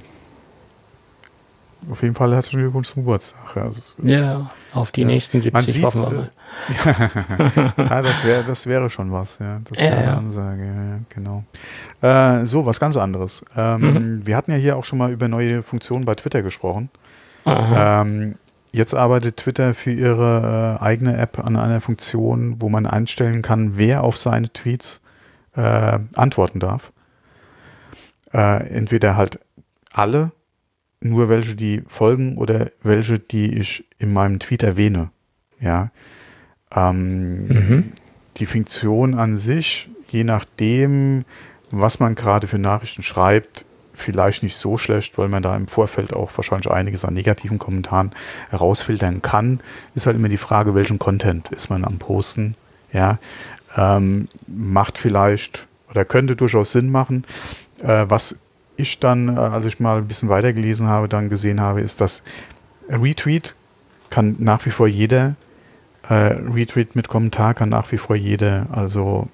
auf jeden Fall herzlichen Glückwunsch zum Geburtstag. Ja, also, ja auf die ja. nächsten siebzig sieht, hoffen wir mal. ja, das, wär, das wäre schon was. Ja, das wäre ja, eine ja. Ansage. Ja, genau. Äh, so, was ganz anderes. Ähm, mhm. Wir hatten ja hier auch schon mal über neue Funktionen bei Twitter gesprochen. Ähm, Jetzt arbeitet Twitter für ihre äh, eigene App an einer Funktion, wo man einstellen kann, wer auf seine Tweets äh, antworten darf. Äh, entweder halt alle, nur welche, die folgen oder welche, die ich in meinem Tweet erwähne. Ja. Ähm, mhm. Die Funktion an sich, je nachdem, was man gerade für Nachrichten schreibt, vielleicht nicht so schlecht, weil man da im Vorfeld auch wahrscheinlich einiges an negativen Kommentaren herausfiltern kann. Ist halt immer die Frage, welchen Content ist man am Posten. Ja. Ähm, macht vielleicht oder könnte durchaus Sinn machen. Äh, was ich dann, äh, als ich mal ein bisschen weitergelesen habe, dann gesehen habe, ist, dass Retweet kann nach wie vor jeder, äh, Retweet mit Kommentar kann nach wie vor jeder, also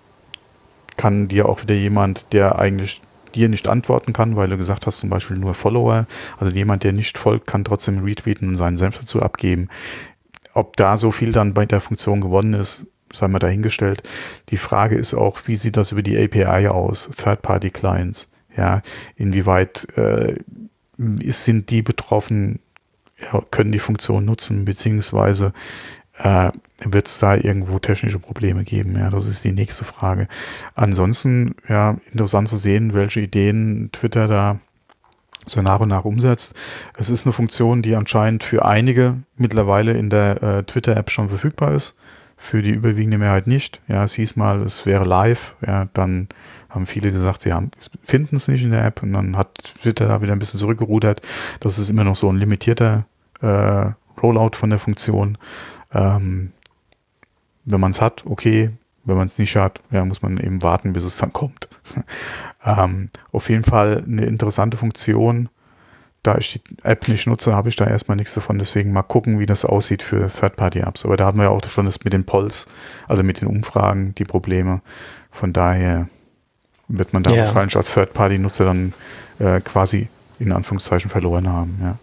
kann dir auch wieder jemand, der eigentlich dir nicht antworten kann, weil du gesagt hast, zum Beispiel nur Follower, also jemand, der nicht folgt, kann trotzdem retweeten und seinen Senf dazu abgeben. Ob da so viel dann bei der Funktion gewonnen ist, sei mal dahingestellt. Die Frage ist auch, wie sieht das über die A P I aus, Third-Party-Clients? Ja, inwieweit äh, ist, sind die betroffen, ja, können die Funktion nutzen, beziehungsweise äh, wird es da irgendwo technische Probleme geben? Ja, das ist die nächste Frage. Ansonsten, ja, interessant zu sehen, welche Ideen Twitter da so nach und nach umsetzt. Es ist eine Funktion, die anscheinend für einige mittlerweile in der äh, Twitter-App schon verfügbar ist, für die überwiegende Mehrheit nicht. Ja, es hieß mal, es wäre live. Ja, dann haben viele gesagt, sie haben, finden es nicht in der App und dann hat Twitter da wieder ein bisschen zurückgerudert. Das ist immer noch so ein limitierter äh, Rollout von der Funktion. Ähm, wenn man es hat, okay. Wenn man es nicht hat, ja, muss man eben warten, bis es dann kommt. ähm, auf jeden Fall eine interessante Funktion. Da ich die App nicht nutze, habe ich da erstmal nichts davon. Deswegen mal gucken, wie das aussieht für Third-Party-Apps. Aber da haben wir ja auch schon das mit den Polls, also mit den Umfragen, die Probleme. Von daher wird man da ja wahrscheinlich als Third-Party-Nutzer dann äh, quasi in Anführungszeichen verloren haben. Ja.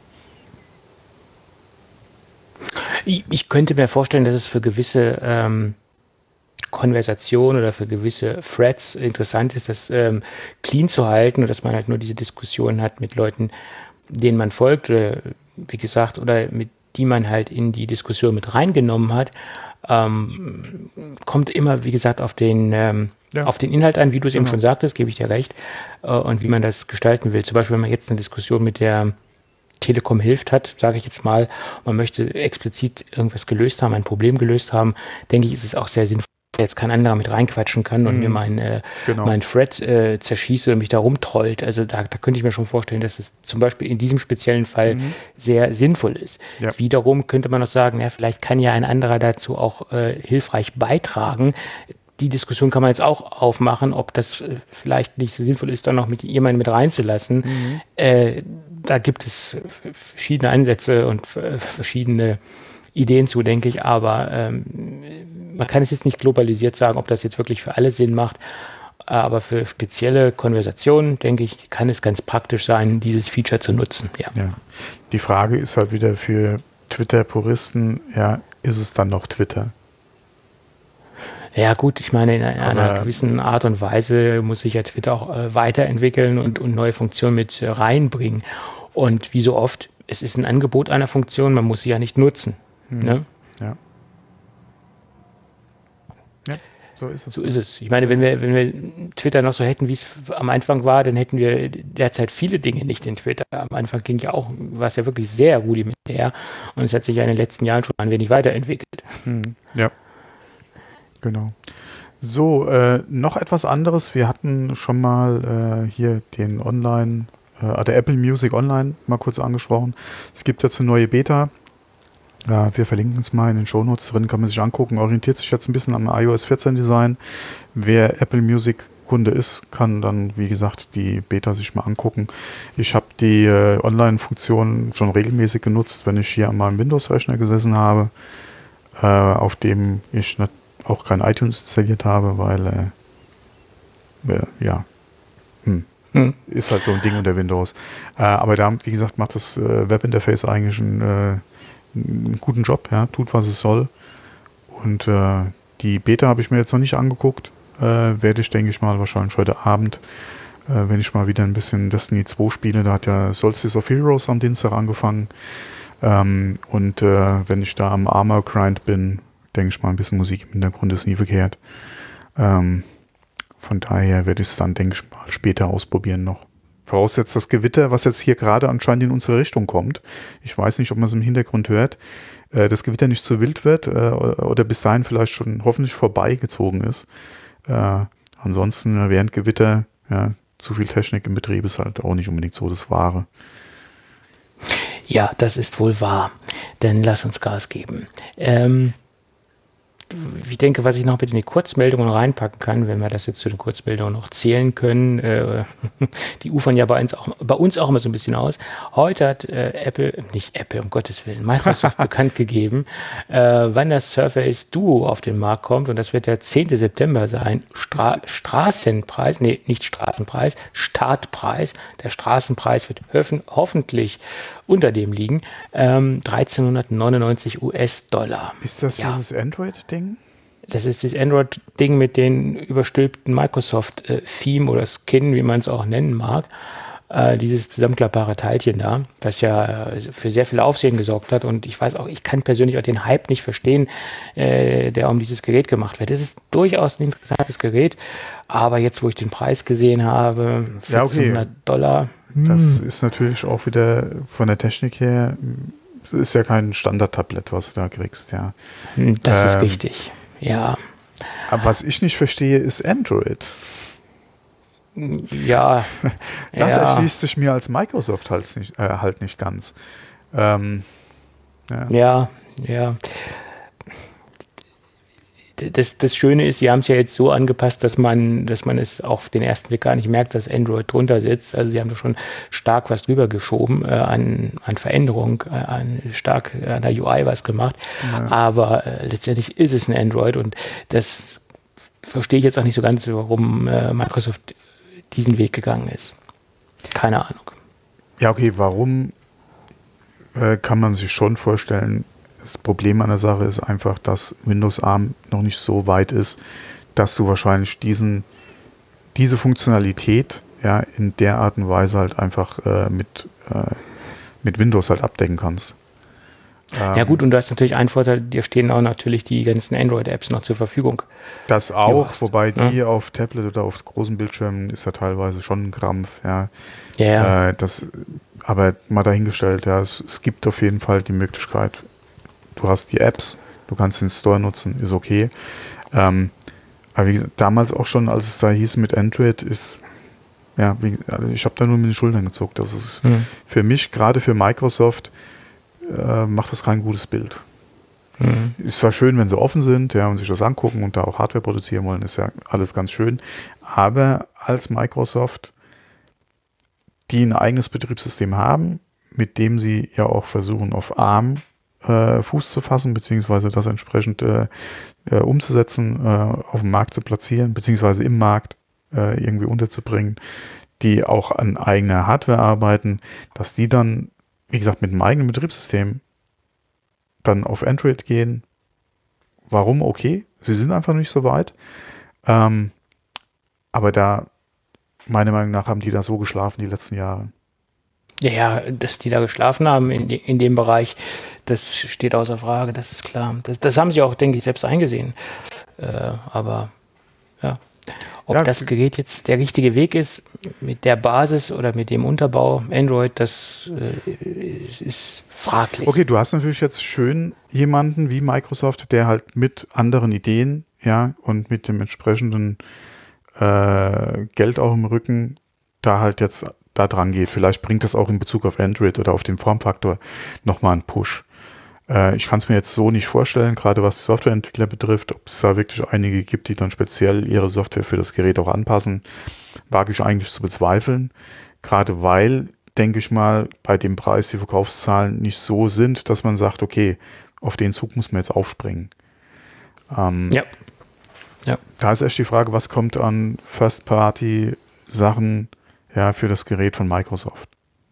Ich, ich könnte mir vorstellen, dass es für gewisse ähm Konversation oder für gewisse Threads interessant ist, das ähm, clean zu halten und dass man halt nur diese Diskussion hat mit Leuten, denen man folgt oder wie gesagt, oder mit die man halt in die Diskussion mit reingenommen hat, ähm, kommt immer, wie gesagt, auf den, ähm, ja. auf den Inhalt an, wie du es genau. eben schon sagtest, gebe ich dir recht, äh, und wie man das gestalten will. Zum Beispiel, wenn man jetzt eine Diskussion mit der Telekom hilft hat, sage ich jetzt mal, man möchte explizit irgendwas gelöst haben, ein Problem gelöst haben, denke ich, ist es auch sehr sinnvoll, jetzt kein anderer mit reinquatschen kann und mm, mir meinen äh, genau. mein Thread äh, zerschießt oder mich da rumtrollt. Also da, da könnte ich mir schon vorstellen, dass es zum Beispiel in diesem speziellen Fall mm. sehr sinnvoll ist. Ja. Wiederum könnte man noch sagen, ja, vielleicht kann ja ein anderer dazu auch äh, hilfreich beitragen. Die Diskussion kann man jetzt auch aufmachen, ob das äh, vielleicht nicht so sinnvoll ist, da noch mit jemandem mit reinzulassen. Mm. Äh, da gibt es verschiedene Ansätze und äh, verschiedene Ideen zu, denke ich, aber ähm, man kann es jetzt nicht globalisiert sagen, ob das jetzt wirklich für alle Sinn macht, aber für spezielle Konversationen, denke ich, kann es ganz praktisch sein, dieses Feature zu nutzen. Ja. Ja. Die Frage ist halt wieder für Twitter-Puristen, ja, ist es dann noch Twitter? Ja gut, ich meine, in einer aber gewissen Art und Weise muss sich ja Twitter auch äh, weiterentwickeln und, und neue Funktionen mit äh, reinbringen. Und wie so oft, es ist ein Angebot einer Funktion, man muss sie ja nicht nutzen. Hm. Ne? Ja. Ja, so ist es. So ist es. Ich meine, wenn wir, wenn wir Twitter noch so hätten, wie es am Anfang war, dann hätten wir derzeit viele Dinge nicht in Twitter. Am Anfang ging ja auch, war es ja wirklich sehr rudimentär und es hat sich ja in den letzten Jahren schon ein wenig weiterentwickelt. Hm. Ja, genau. So, äh, noch etwas anderes. Wir hatten schon mal äh, hier den Online, äh, der Apple Music Online mal kurz angesprochen. Es gibt jetzt eine neue Beta. Ja, wir verlinken es mal in den Shownotes drin, kann man sich angucken. Orientiert sich jetzt ein bisschen am i O S vierzehn Design. Wer Apple Music Kunde ist, kann dann, wie gesagt, die Beta sich mal angucken. Ich habe die äh, Online-Funktion schon regelmäßig genutzt, wenn ich hier an meinem Windows-Rechner gesessen habe, äh, auf dem ich nicht, auch kein iTunes installiert habe, weil, äh, äh, ja, hm. Hm. ist halt so ein Ding unter Windows. Äh, aber da, wie gesagt, macht das äh, Webinterface eigentlich ein äh, einen guten Job, ja, tut, was es soll. Und äh, die Beta habe ich mir jetzt noch nicht angeguckt. Äh, werde ich, denke ich mal, wahrscheinlich heute Abend, äh, wenn ich mal wieder ein bisschen Destiny zwei spiele. Da hat ja Solstice of Heroes am Dienstag angefangen. Ähm, und äh, wenn ich da am Armor Grind bin, denke ich mal, ein bisschen Musik im Hintergrund ist nie verkehrt. Ähm, Von daher werde ich es dann, denke ich mal, später ausprobieren noch. Voraussetzt das Gewitter, was jetzt hier gerade anscheinend in unsere Richtung kommt. Ich weiß nicht, ob man es im Hintergrund hört. Äh, das Gewitter nicht zu wild wird äh, oder, oder bis dahin vielleicht schon hoffentlich vorbeigezogen ist. Äh, ansonsten während Gewitter, ja, zu viel Technik im Betrieb ist halt auch nicht unbedingt so das Wahre. Ja, das ist wohl wahr. Dann lass uns Gas geben. Ähm, ich denke, was ich noch mit in die Kurzmeldungen reinpacken kann, wenn wir das jetzt zu den Kurzmeldungen noch zählen können, äh, die ufern ja bei uns, auch, bei uns auch immer so ein bisschen aus. Heute hat äh, Apple, nicht Apple, um Gottes Willen, Microsoft bekannt gegeben, äh, wann das Surface Duo auf den Markt kommt, und das wird der zehnte September sein. Stra- Straßenpreis, nee, nicht Straßenpreis, Startpreis. Der Straßenpreis wird hoffen, hoffentlich unter dem liegen. Ähm, dreizehnhundertneunundneunzig US-Dollar. Ist das ja. dieses Android-Ding? Das ist das Android-Ding mit den überstülpten Microsoft-Theme oder Skin, wie man es auch nennen mag. Äh, dieses zusammenklappbare Teilchen da, was ja für sehr viel Aufsehen gesorgt hat. Und ich weiß auch, ich kann persönlich auch den Hype nicht verstehen, äh, der um dieses Gerät gemacht wird. Es ist durchaus ein interessantes Gerät, aber jetzt, wo ich den Preis gesehen habe, vierzehnhundert Dollar. Das ist natürlich auch wieder von der Technik her, es ist ja kein Standard-Tablett, was du da kriegst, ja. Das ähm, ist richtig, ja. Aber was ich nicht verstehe, ist Android. Ja. Das ja. erschließt sich mir als Microsoft halt nicht, äh, halt nicht ganz. Ähm, ja. ja, ja. Das, das Schöne ist, sie haben es ja jetzt so angepasst, dass man, dass man es auf den ersten Blick gar nicht merkt, dass Android drunter sitzt. Also sie haben da schon stark was drüber geschoben, äh, an, an Veränderung, äh, an, stark an der U I was gemacht. Ja. Aber äh, letztendlich ist es ein Android, und das verstehe ich jetzt auch nicht so ganz, warum äh, Microsoft diesen Weg gegangen ist. Keine Ahnung. Ja, okay, warum äh, kann man sich schon vorstellen. Das Problem an der Sache ist einfach, dass Windows A R M noch nicht so weit ist, dass du wahrscheinlich diesen, diese Funktionalität ja in der Art und Weise halt einfach äh, mit, äh, mit Windows halt abdecken kannst. Ähm, ja gut, und du hast natürlich einen Vorteil, dir stehen auch natürlich die ganzen Android-Apps noch zur Verfügung. Das auch, wobei die ja. auf Tablet oder auf großen Bildschirmen ist ja teilweise schon ein Krampf. Ja. Ja. Äh, das, aber mal dahingestellt, ja, es, es gibt auf jeden Fall die Möglichkeit. Du hast die Apps, du kannst den Store nutzen, ist okay. Ähm, aber wie gesagt, damals auch schon, als es da hieß mit Android, ist, ja, wie, also ich habe da nur mit den Schultern gezuckt. Das ist mhm. für mich, gerade für Microsoft, äh, macht das kein gutes Bild. Mhm. Ist zwar schön, wenn sie offen sind, ja, und sich das angucken und da auch Hardware produzieren wollen, ist ja alles ganz schön. Aber als Microsoft, die ein eigenes Betriebssystem haben, mit dem sie ja auch versuchen, auf A R M Fuß zu fassen, beziehungsweise das entsprechend äh, äh, umzusetzen, äh, auf dem Markt zu platzieren, beziehungsweise im Markt äh, irgendwie unterzubringen, die auch an eigener Hardware arbeiten, dass die dann, wie gesagt, mit einem eigenen Betriebssystem dann auf Android gehen. Warum? Okay, sie sind einfach nicht so weit. Ähm, aber da, meiner Meinung nach, haben die da so geschlafen die letzten Jahre. Ja, ja, dass die da geschlafen haben in, de, in dem Bereich, das steht außer Frage, das ist klar. Das, das haben sie auch, denke ich, selbst eingesehen. Äh, aber ja, ob ja, das Gerät jetzt der richtige Weg ist, mit der Basis oder mit dem Unterbau Android, das äh, ist, ist fraglich. Okay, du hast natürlich jetzt schön jemanden wie Microsoft, der halt mit anderen Ideen, ja, und mit dem entsprechenden äh, Geld auch im Rücken da halt jetzt da dran geht. Vielleicht bringt das auch in Bezug auf Android oder auf den Formfaktor nochmal einen Push. Äh, ich kann es mir jetzt so nicht vorstellen, gerade was Softwareentwickler betrifft, ob es da wirklich einige gibt, die dann speziell ihre Software für das Gerät auch anpassen, wage ich eigentlich zu bezweifeln. Gerade weil, denke ich mal, bei dem Preis die Verkaufszahlen nicht so sind, dass man sagt, okay, auf den Zug muss man jetzt aufspringen. Ähm, ja. ja. Da ist echt die Frage, was kommt an First-Party-Sachen ja, für das Gerät von Microsoft?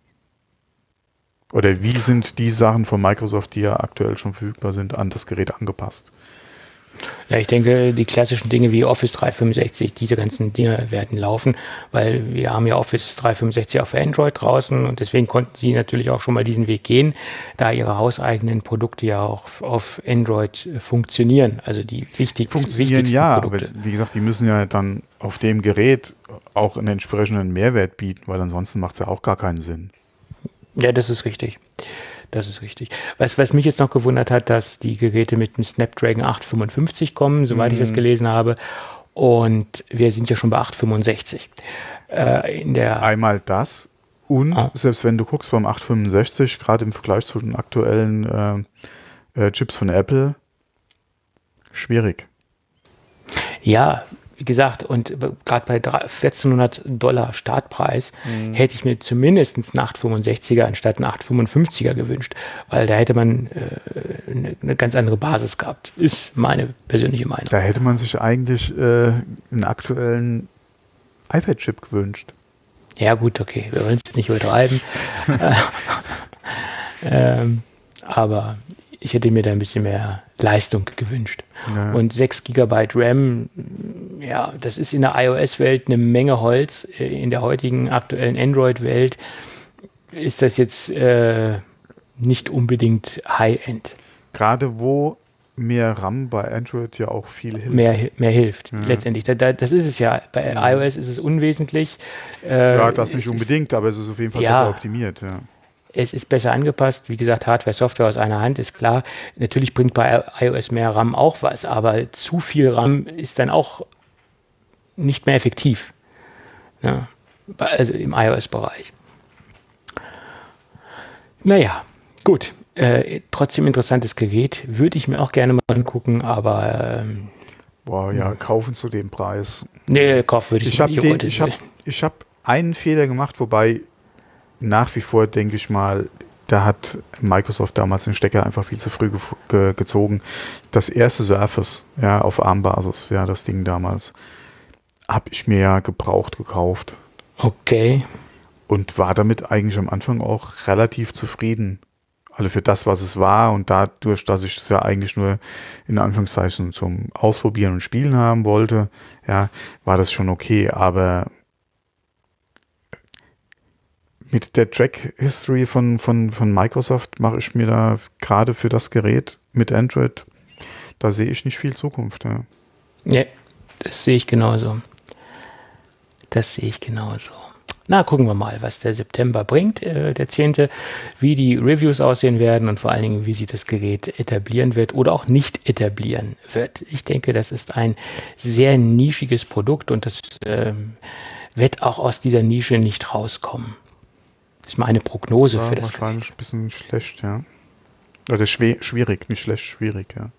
Oder wie sind die Sachen von Microsoft, die ja aktuell schon verfügbar sind, an das Gerät angepasst? Ja, ich denke, die klassischen Dinge wie Office dreihundertfünfundsechzig, diese ganzen Dinge werden laufen, weil wir haben ja Office dreihundertfünfundsechzig auf Android draußen und deswegen konnten sie natürlich auch schon mal diesen Weg gehen, da ihre hauseigenen Produkte ja auch auf Android funktionieren, also die wichtig, funktionieren wichtigsten ja, Produkte. aber wie gesagt, die müssen ja dann auf dem Gerät auch einen entsprechenden Mehrwert bieten, weil ansonsten macht es ja auch gar keinen Sinn. Ja, das ist richtig. Das ist richtig. Was, was mich jetzt noch gewundert hat, dass die Geräte mit dem Snapdragon acht fünfundfünfzig kommen, soweit mhm. ich das gelesen habe. Und wir sind ja schon bei acht fünfundsechzig. Äh, in der Einmal das und ah. selbst wenn du guckst beim acht fünfundsechzig, gerade im Vergleich zu den aktuellen äh, äh, Chips von Apple, schwierig. Ja, wie gesagt, und gerade bei vierzehnhundert Dollar Startpreis mhm. hätte ich mir zumindest einen acht fünfundsechziger anstatt einen acht fünfundfünfziger gewünscht, weil da hätte man äh, eine, eine ganz andere Basis gehabt. Ist meine persönliche Meinung. Da hätte man sich eigentlich äh, einen aktuellen iPad-Chip gewünscht. Ja gut, okay, wir wollen es jetzt nicht übertreiben. ähm, aber ich hätte mir da ein bisschen mehr Leistung gewünscht. Ja. Und sechs Gigabyte RAM, ja, das ist in der iOS-Welt eine Menge Holz. In der heutigen aktuellen Android-Welt ist das jetzt äh, nicht unbedingt High-End. Gerade wo mehr RAM bei Android ja auch viel hilft. Mehr, mehr hilft, ja. letztendlich. Da, da, das ist es ja. Bei ja. iOS ist es unwesentlich. Äh, ja, das nicht unbedingt, ist, aber es ist auf jeden Fall ja. besser optimiert. Ja. Es ist besser angepasst. Wie gesagt, Hardware, Software aus einer Hand ist klar. Natürlich bringt bei iOS mehr RAM auch was, aber zu viel RAM ist dann auch nicht mehr effektiv. Ja, also im iOS-Bereich. Naja, gut. Äh, trotzdem interessantes Gerät. Würde ich mir auch gerne mal angucken, aber ähm, boah, ja, kaufen zu dem Preis. Nee, kaufen würde ich, ich nicht. Den, ich habe ich hab einen Fehler gemacht, wobei nach wie vor denke ich mal, da hat Microsoft damals den Stecker einfach viel zu früh ge ge gezogen. Das erste Surface, ja, auf ARM-Basis, ja, das Ding damals, habe ich mir ja gebraucht gekauft. Okay. Und war damit eigentlich am Anfang auch relativ zufrieden. Also für das, was es war und dadurch, dass ich es ja eigentlich nur in Anführungszeichen zum Ausprobieren und Spielen haben wollte, ja, war das schon okay, aber mit der Track-History von, von, von Microsoft mache ich mir da gerade für das Gerät mit Android, da sehe ich nicht viel Zukunft. Ja, ja, das sehe ich genauso. Das sehe ich genauso. Na, gucken wir mal, was der September bringt, äh, der zehnte, wie die Reviews aussehen werden und vor allen Dingen, wie sich das Gerät etablieren wird oder auch nicht etablieren wird. Ich denke, das ist ein sehr nischiges Produkt und das äh, wird auch aus dieser Nische nicht rauskommen. Das ist mal eine Prognose ja, für das wahrscheinlich Gerät. Ein bisschen schlecht, ja. Oder schwer, schwierig, nicht schlecht, schwierig, ja.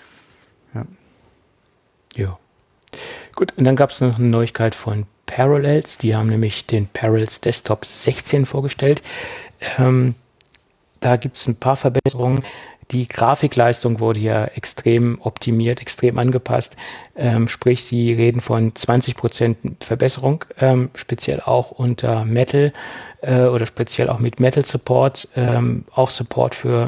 Ja. Jo. Gut, und dann gab es noch eine Neuigkeit von Parallels. Die haben nämlich den Parallels Desktop sechzehn vorgestellt. Ähm, da gibt es ein paar Verbesserungen. Die Grafikleistung wurde ja extrem optimiert, extrem angepasst. Ähm, sprich, sie reden von zwanzig Prozent Verbesserung, ähm, speziell auch unter Metal äh, oder speziell auch mit Metal Support. Ähm, auch Support für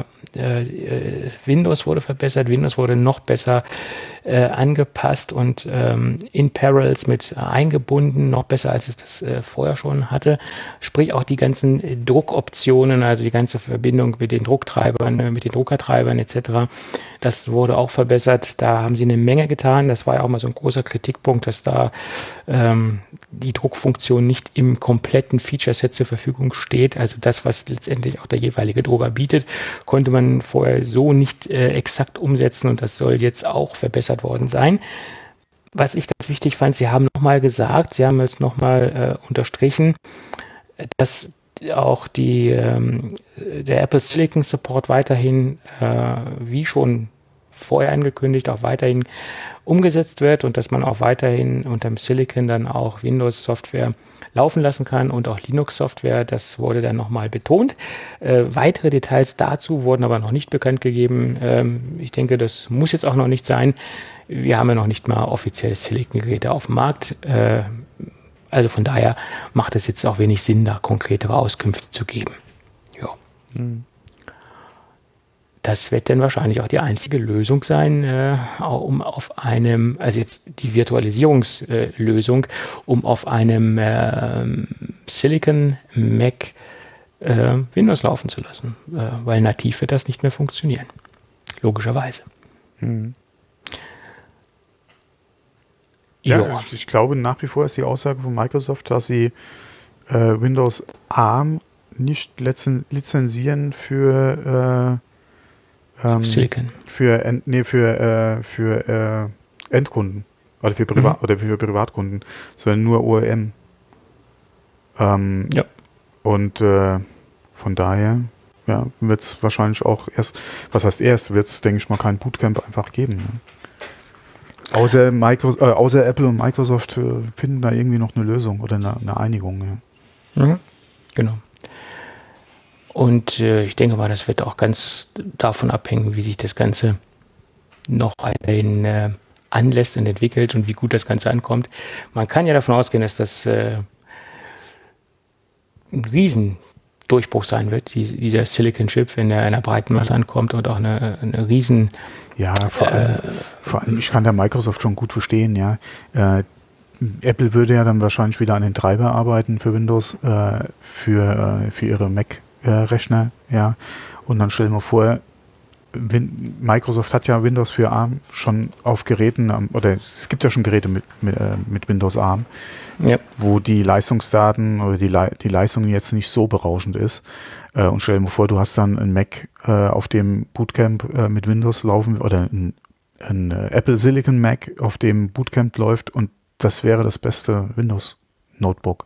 äh, Windows wurde verbessert. Windows wurde noch besser äh, angepasst und ähm, in Parallels mit eingebunden, noch besser als es das äh, vorher schon hatte. Sprich auch die ganzen äh, Druckoptionen, also die ganze Verbindung mit den Drucktreibern, äh, mit den Druckertreibern et cetera. Das wurde auch verbessert. Da haben sie eine Menge getan. Das war ja auch mal so ein großer Kritikpunkt, dass da ähm, die Druckfunktion nicht im kompletten Feature-Set zur Verfügung steht. Also das, was letztendlich auch der jeweilige Drucker bietet, konnte man vorher so nicht äh, exakt umsetzen und das soll jetzt auch verbessert worden sein. Was ich ganz wichtig fand, Sie haben nochmal gesagt, Sie haben jetzt nochmal äh, unterstrichen, dass auch die, ähm, der Apple Silicon Support weiterhin, äh, wie schon vorher angekündigt, auch weiterhin umgesetzt wird und dass man auch weiterhin unter dem Silicon dann auch Windows-Software laufen lassen kann und auch Linux-Software. Das wurde dann nochmal betont. Äh, weitere Details dazu wurden aber noch nicht bekannt gegeben. Ähm, ich denke, das muss jetzt auch noch nicht sein. Wir haben ja noch nicht mal offiziell Silicon-Geräte auf dem Markt. Äh, also von daher macht es jetzt auch wenig Sinn, da konkretere Auskünfte zu geben. Ja. Hm. das wird dann wahrscheinlich auch die einzige Lösung sein, äh, um auf einem, also jetzt die Virtualisierungslösung, äh, um auf einem äh, Silicon Mac äh, Windows laufen zu lassen, äh, weil nativ wird das nicht mehr funktionieren, logischerweise. Mhm. Ja, Ja. ich, ich glaube nach wie vor ist die Aussage von Microsoft, dass sie äh, Windows A R M nicht lizen- lizenzieren für äh, ähm, Silicon. für End, nee, für äh, für äh, Endkunden oder für Priva- Mhm. oder für Privatkunden, sondern nur O E M. Ähm, Ja. Und äh, von daher ja, wird es wahrscheinlich auch erst, was heißt erst, wird es, denke ich mal, kein Bootcamp einfach geben. Ne? Außer, Micro, äh, außer Apple und Microsoft äh, finden da irgendwie noch eine Lösung oder eine, eine Einigung. Ja. Mhm. Genau. Und äh, ich denke mal, das wird auch ganz davon abhängen, wie sich das Ganze noch weiterhin äh, anlässt und entwickelt und wie gut das Ganze ankommt. Man kann ja davon ausgehen, dass das äh, ein Riesendurchbruch sein wird, die, dieser Silicon-Chip, wenn er in einer breiten Masse ankommt und auch eine, eine riesen... Ja, vor allem, Äh, vor allem, ich kann da Microsoft schon gut verstehen, ja. Äh, Apple würde ja dann wahrscheinlich wieder an den Treiber arbeiten für Windows, äh, für, äh, für ihre Mac-Rechner, äh, ja. Und dann stellen wir vor, Win- Microsoft hat ja Windows für A R M schon auf Geräten, ähm, oder es gibt ja schon Geräte mit, mit, äh, mit Windows A R M, ja. wo die Leistungsdaten oder die, Le- die Leistung jetzt nicht so berauschend ist. Äh, und stell dir mal vor, du hast dann ein Mac äh, auf dem Bootcamp äh, mit Windows laufen oder ein, ein äh, Apple Silicon Mac auf dem Bootcamp läuft und das wäre das beste Windows Notebook.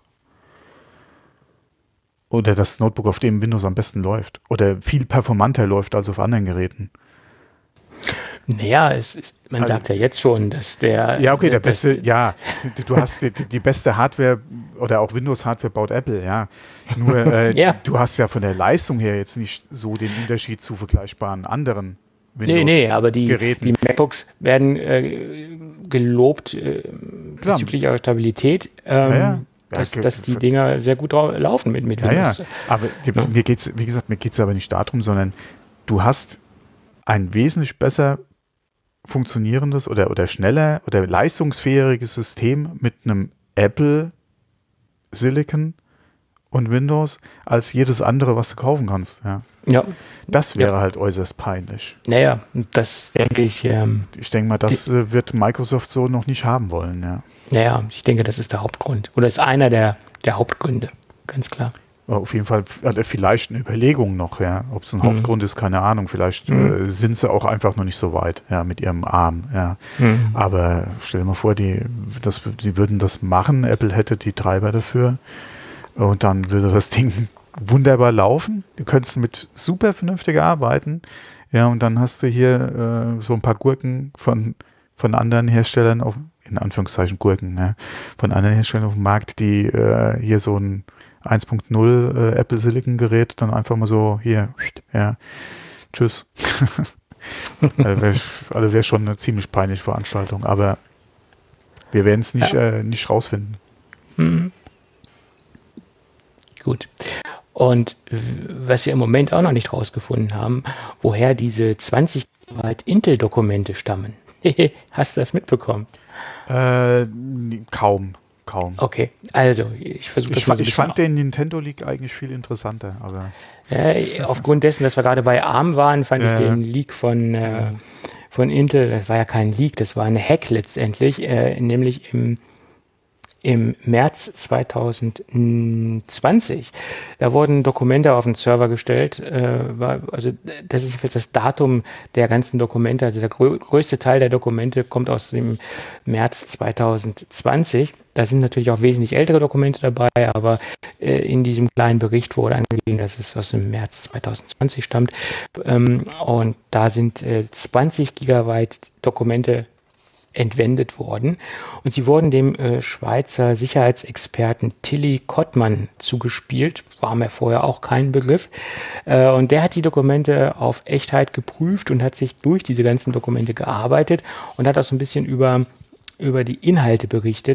Oder das Notebook, auf dem Windows am besten läuft. Oder viel performanter läuft als auf anderen Geräten. Naja, es ist, man Also- sagt ja jetzt schon, dass der... Ja, okay, der das- beste, ja, du, du hast die, die beste Hardware oder auch Windows-Hardware baut Apple, ja. Nur äh, Ja. du hast ja von der Leistung her jetzt nicht so den Unterschied zu vergleichbaren anderen Nee, nee, aber die, Geräten. die MacBooks werden äh, gelobt äh, Klar. bezüglich ihrer Stabilität, ähm, Ja, ja. Ja, dass, ge- dass die Dinger sehr gut drau- laufen mit, mit Ja, ja, Windows. aber die, Ja. mir geht's, wie gesagt, mir geht es aber nicht darum, sondern du hast ein wesentlich besser funktionierendes oder, oder schneller oder leistungsfähiges System mit einem Apple Silicon und Windows als jedes andere, was du kaufen kannst. Ja. Ja, Das wäre halt äußerst peinlich. naja, das denke ich, ähm, Ich denke mal, das äh, wird Microsoft so noch nicht haben wollen. Ja. naja, ich denke, das ist der Hauptgrund. Oder ist einer der, der Hauptgründe, ganz klar. Aber auf jeden Fall äh, vielleicht eine Überlegung noch, ja. Ob es ein Mhm. Hauptgrund ist, keine Ahnung. Vielleicht Mhm. äh, sind sie auch einfach noch nicht so weit, ja, mit ihrem Arm, ja. Aber stell dir mal vor, die, das, die würden das machen, Apple hätte die Treiber dafür und dann würde das Ding wunderbar laufen. Du könntest mit super vernünftig arbeiten, ja, und dann hast du hier äh, so ein paar Gurken von, von anderen Herstellern, auf, in Anführungszeichen Gurken, ne, von anderen Herstellern auf dem Markt, die äh, hier so ein eins Punkt null äh, Apple Silicon Gerät dann einfach mal so hier, ja, tschüss. also wäre also wär schon eine ziemlich peinliche Veranstaltung, aber wir werden es nicht, Ja. äh, nicht rausfinden. Mhm. Gut. Und w- was wir im Moment auch noch nicht rausgefunden haben, woher diese zwanzig Gigabyte Intel-Dokumente stammen. Hast du das mitbekommen? Äh, kaum, kaum. Okay, also ich versuche das Ich, mal fa- so ein ich bisschen fand den Nintendo Leak eigentlich viel interessanter, aber Ja, aufgrund dessen, dass wir gerade bei ARM waren, fand Ja, ich ja. den Leak von, äh, von Intel, das war ja kein Leak, das war ein Hack letztendlich, äh, nämlich im, im März zweitausendzwanzig. Da wurden Dokumente auf den Server gestellt, äh, war, also das ist jetzt das Datum der ganzen Dokumente, also der grö größte Teil der Dokumente kommt aus dem März zweitausendzwanzig. Da sind natürlich auch wesentlich ältere Dokumente dabei, aber äh, in diesem kleinen Bericht wurde angegeben, dass es aus dem März zweitausendzwanzig stammt. Ähm, und da sind äh, zwanzig Gigabyte Dokumente entwendet worden. Und sie wurden dem äh, Schweizer Sicherheitsexperten Tilly Kottmann zugespielt. War mir vorher auch kein Begriff. Äh, und der hat die Dokumente auf Echtheit geprüft und hat sich durch diese ganzen Dokumente gearbeitet und hat auch so ein bisschen über, über die Inhalte berichtet.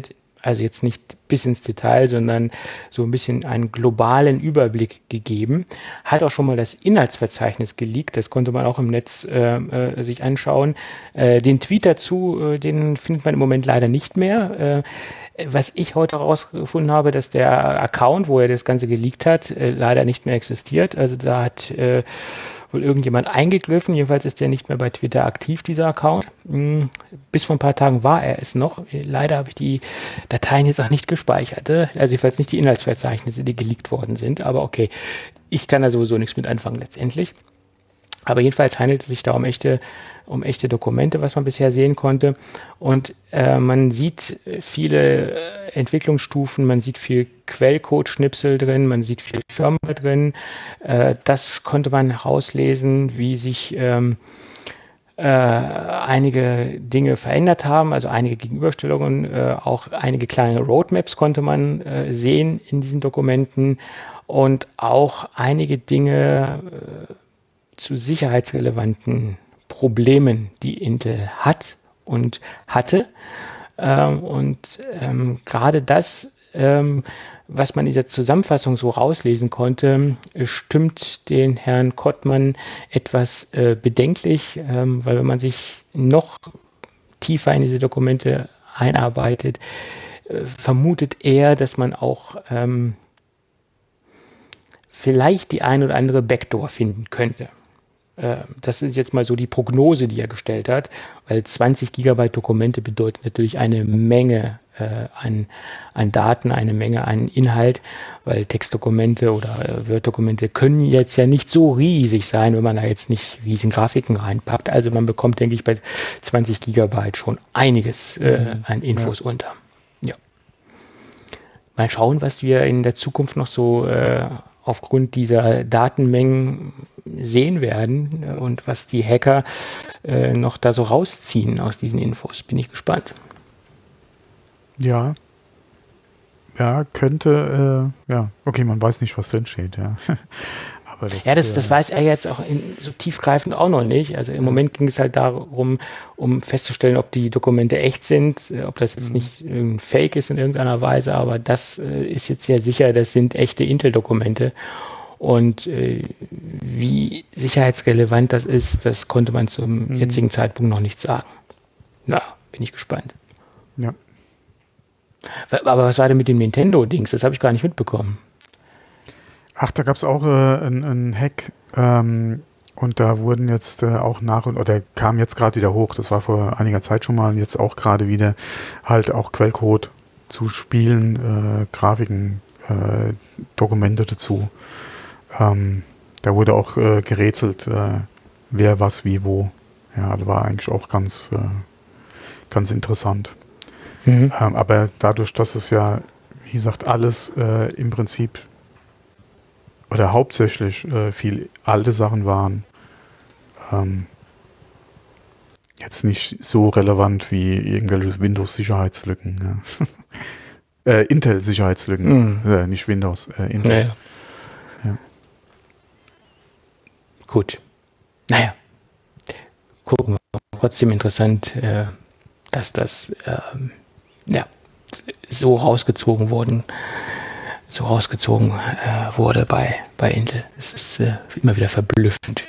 Also jetzt nicht bis ins Detail, sondern so ein bisschen einen globalen Überblick gegeben. Hat auch schon mal das Inhaltsverzeichnis geleakt, das konnte man auch im Netz äh, äh, sich anschauen. Äh, den Tweet dazu, äh, den findet man im Moment leider nicht mehr. Äh, was ich heute herausgefunden habe, dass der Account, wo er das Ganze geleakt hat, äh, leider nicht mehr existiert. Also da hat äh, wohl irgendjemand eingegriffen. Jedenfalls ist der nicht mehr bei Twitter aktiv, dieser Account. Bis vor ein paar Tagen war er es noch. Leider habe ich die Dateien jetzt auch nicht gespeichert. Also jedenfalls nicht die Inhaltsverzeichnisse, die geleakt worden sind. Aber okay, ich kann da sowieso nichts mit anfangen letztendlich. Aber jedenfalls handelt es sich da um echte, um echte Dokumente, was man bisher sehen konnte. Und äh, man sieht viele äh, Entwicklungsstufen, man sieht viel Quellcode-Schnipsel drin, man sieht viel Firmware drin. Äh, das konnte man herauslesen, wie sich ähm, äh, einige Dinge verändert haben, also einige Gegenüberstellungen, äh, auch einige kleine Roadmaps konnte man äh, sehen in diesen Dokumenten und auch einige Dinge äh, zu sicherheitsrelevanten Problemen, die Intel hat und hatte. Ähm, und ähm, gerade das, ähm, was man in dieser Zusammenfassung so rauslesen konnte, stimmt den Herrn Kottmann etwas äh, bedenklich, ähm, weil wenn man sich noch tiefer in diese Dokumente einarbeitet, äh, vermutet er, dass man auch ähm, vielleicht die ein oder andere Backdoor finden könnte. Das ist jetzt mal so die Prognose, die er gestellt hat, weil zwanzig Gigabyte Dokumente bedeutet natürlich eine Menge äh, an, an Daten, eine Menge an Inhalt, weil Textdokumente oder äh, Word-Dokumente können jetzt ja nicht so riesig sein, wenn man da jetzt nicht riesen Grafiken reinpackt. Also man bekommt, denke ich, bei zwanzig Gigabyte schon einiges äh, an Infos ja. unter. Ja. Mal schauen, was wir in der Zukunft noch so äh, aufgrund dieser Datenmengen sehen werden und was die Hacker äh, noch da so rausziehen aus diesen Infos. Bin ich gespannt. Ja. Ja, könnte, äh, ja, okay, man weiß nicht, was drin steht, ja. Aber das, ja, das, äh, das weiß er jetzt auch in, so tiefgreifend auch noch nicht. Also im Moment ging es halt darum, um festzustellen, ob die Dokumente echt sind, ob das jetzt nicht ein Fake ist in irgendeiner Weise, aber das äh, ist jetzt sehr sicher, das sind echte Intel-Dokumente. Und äh, wie sicherheitsrelevant das ist, das konnte man zum mhm. jetzigen Zeitpunkt noch nicht sagen. Na, bin ich gespannt. Ja. Aber was war denn mit dem Nintendo-Dings? Das habe ich gar nicht mitbekommen. Ach, da gab es auch äh, einen Hack ähm, und da wurden jetzt äh, auch nach und oder kam jetzt gerade wieder hoch, das war vor einiger Zeit schon mal und jetzt auch gerade wieder halt auch Quellcode zu Spielen, äh, Grafiken, äh, Dokumente dazu. Ähm, da wurde auch äh, gerätselt, äh, wer was wie wo. Ja, das war eigentlich auch ganz, äh, ganz interessant. Mhm. Ähm, aber dadurch, dass es ja, wie gesagt, alles äh, im Prinzip oder hauptsächlich äh, viel alte Sachen waren, ähm, jetzt nicht so relevant wie irgendwelche Windows-Sicherheitslücken. Ja. äh, Intel-Sicherheitslücken, mhm. äh, nicht Windows, äh, Intel. Naja. Ja. Gut. Naja. Gucken wir. Trotzdem interessant, äh, dass das ähm, ja, so rausgezogen wurden, so rausgezogen äh, wurde bei, bei Intel. Es ist äh, immer wieder verblüffend.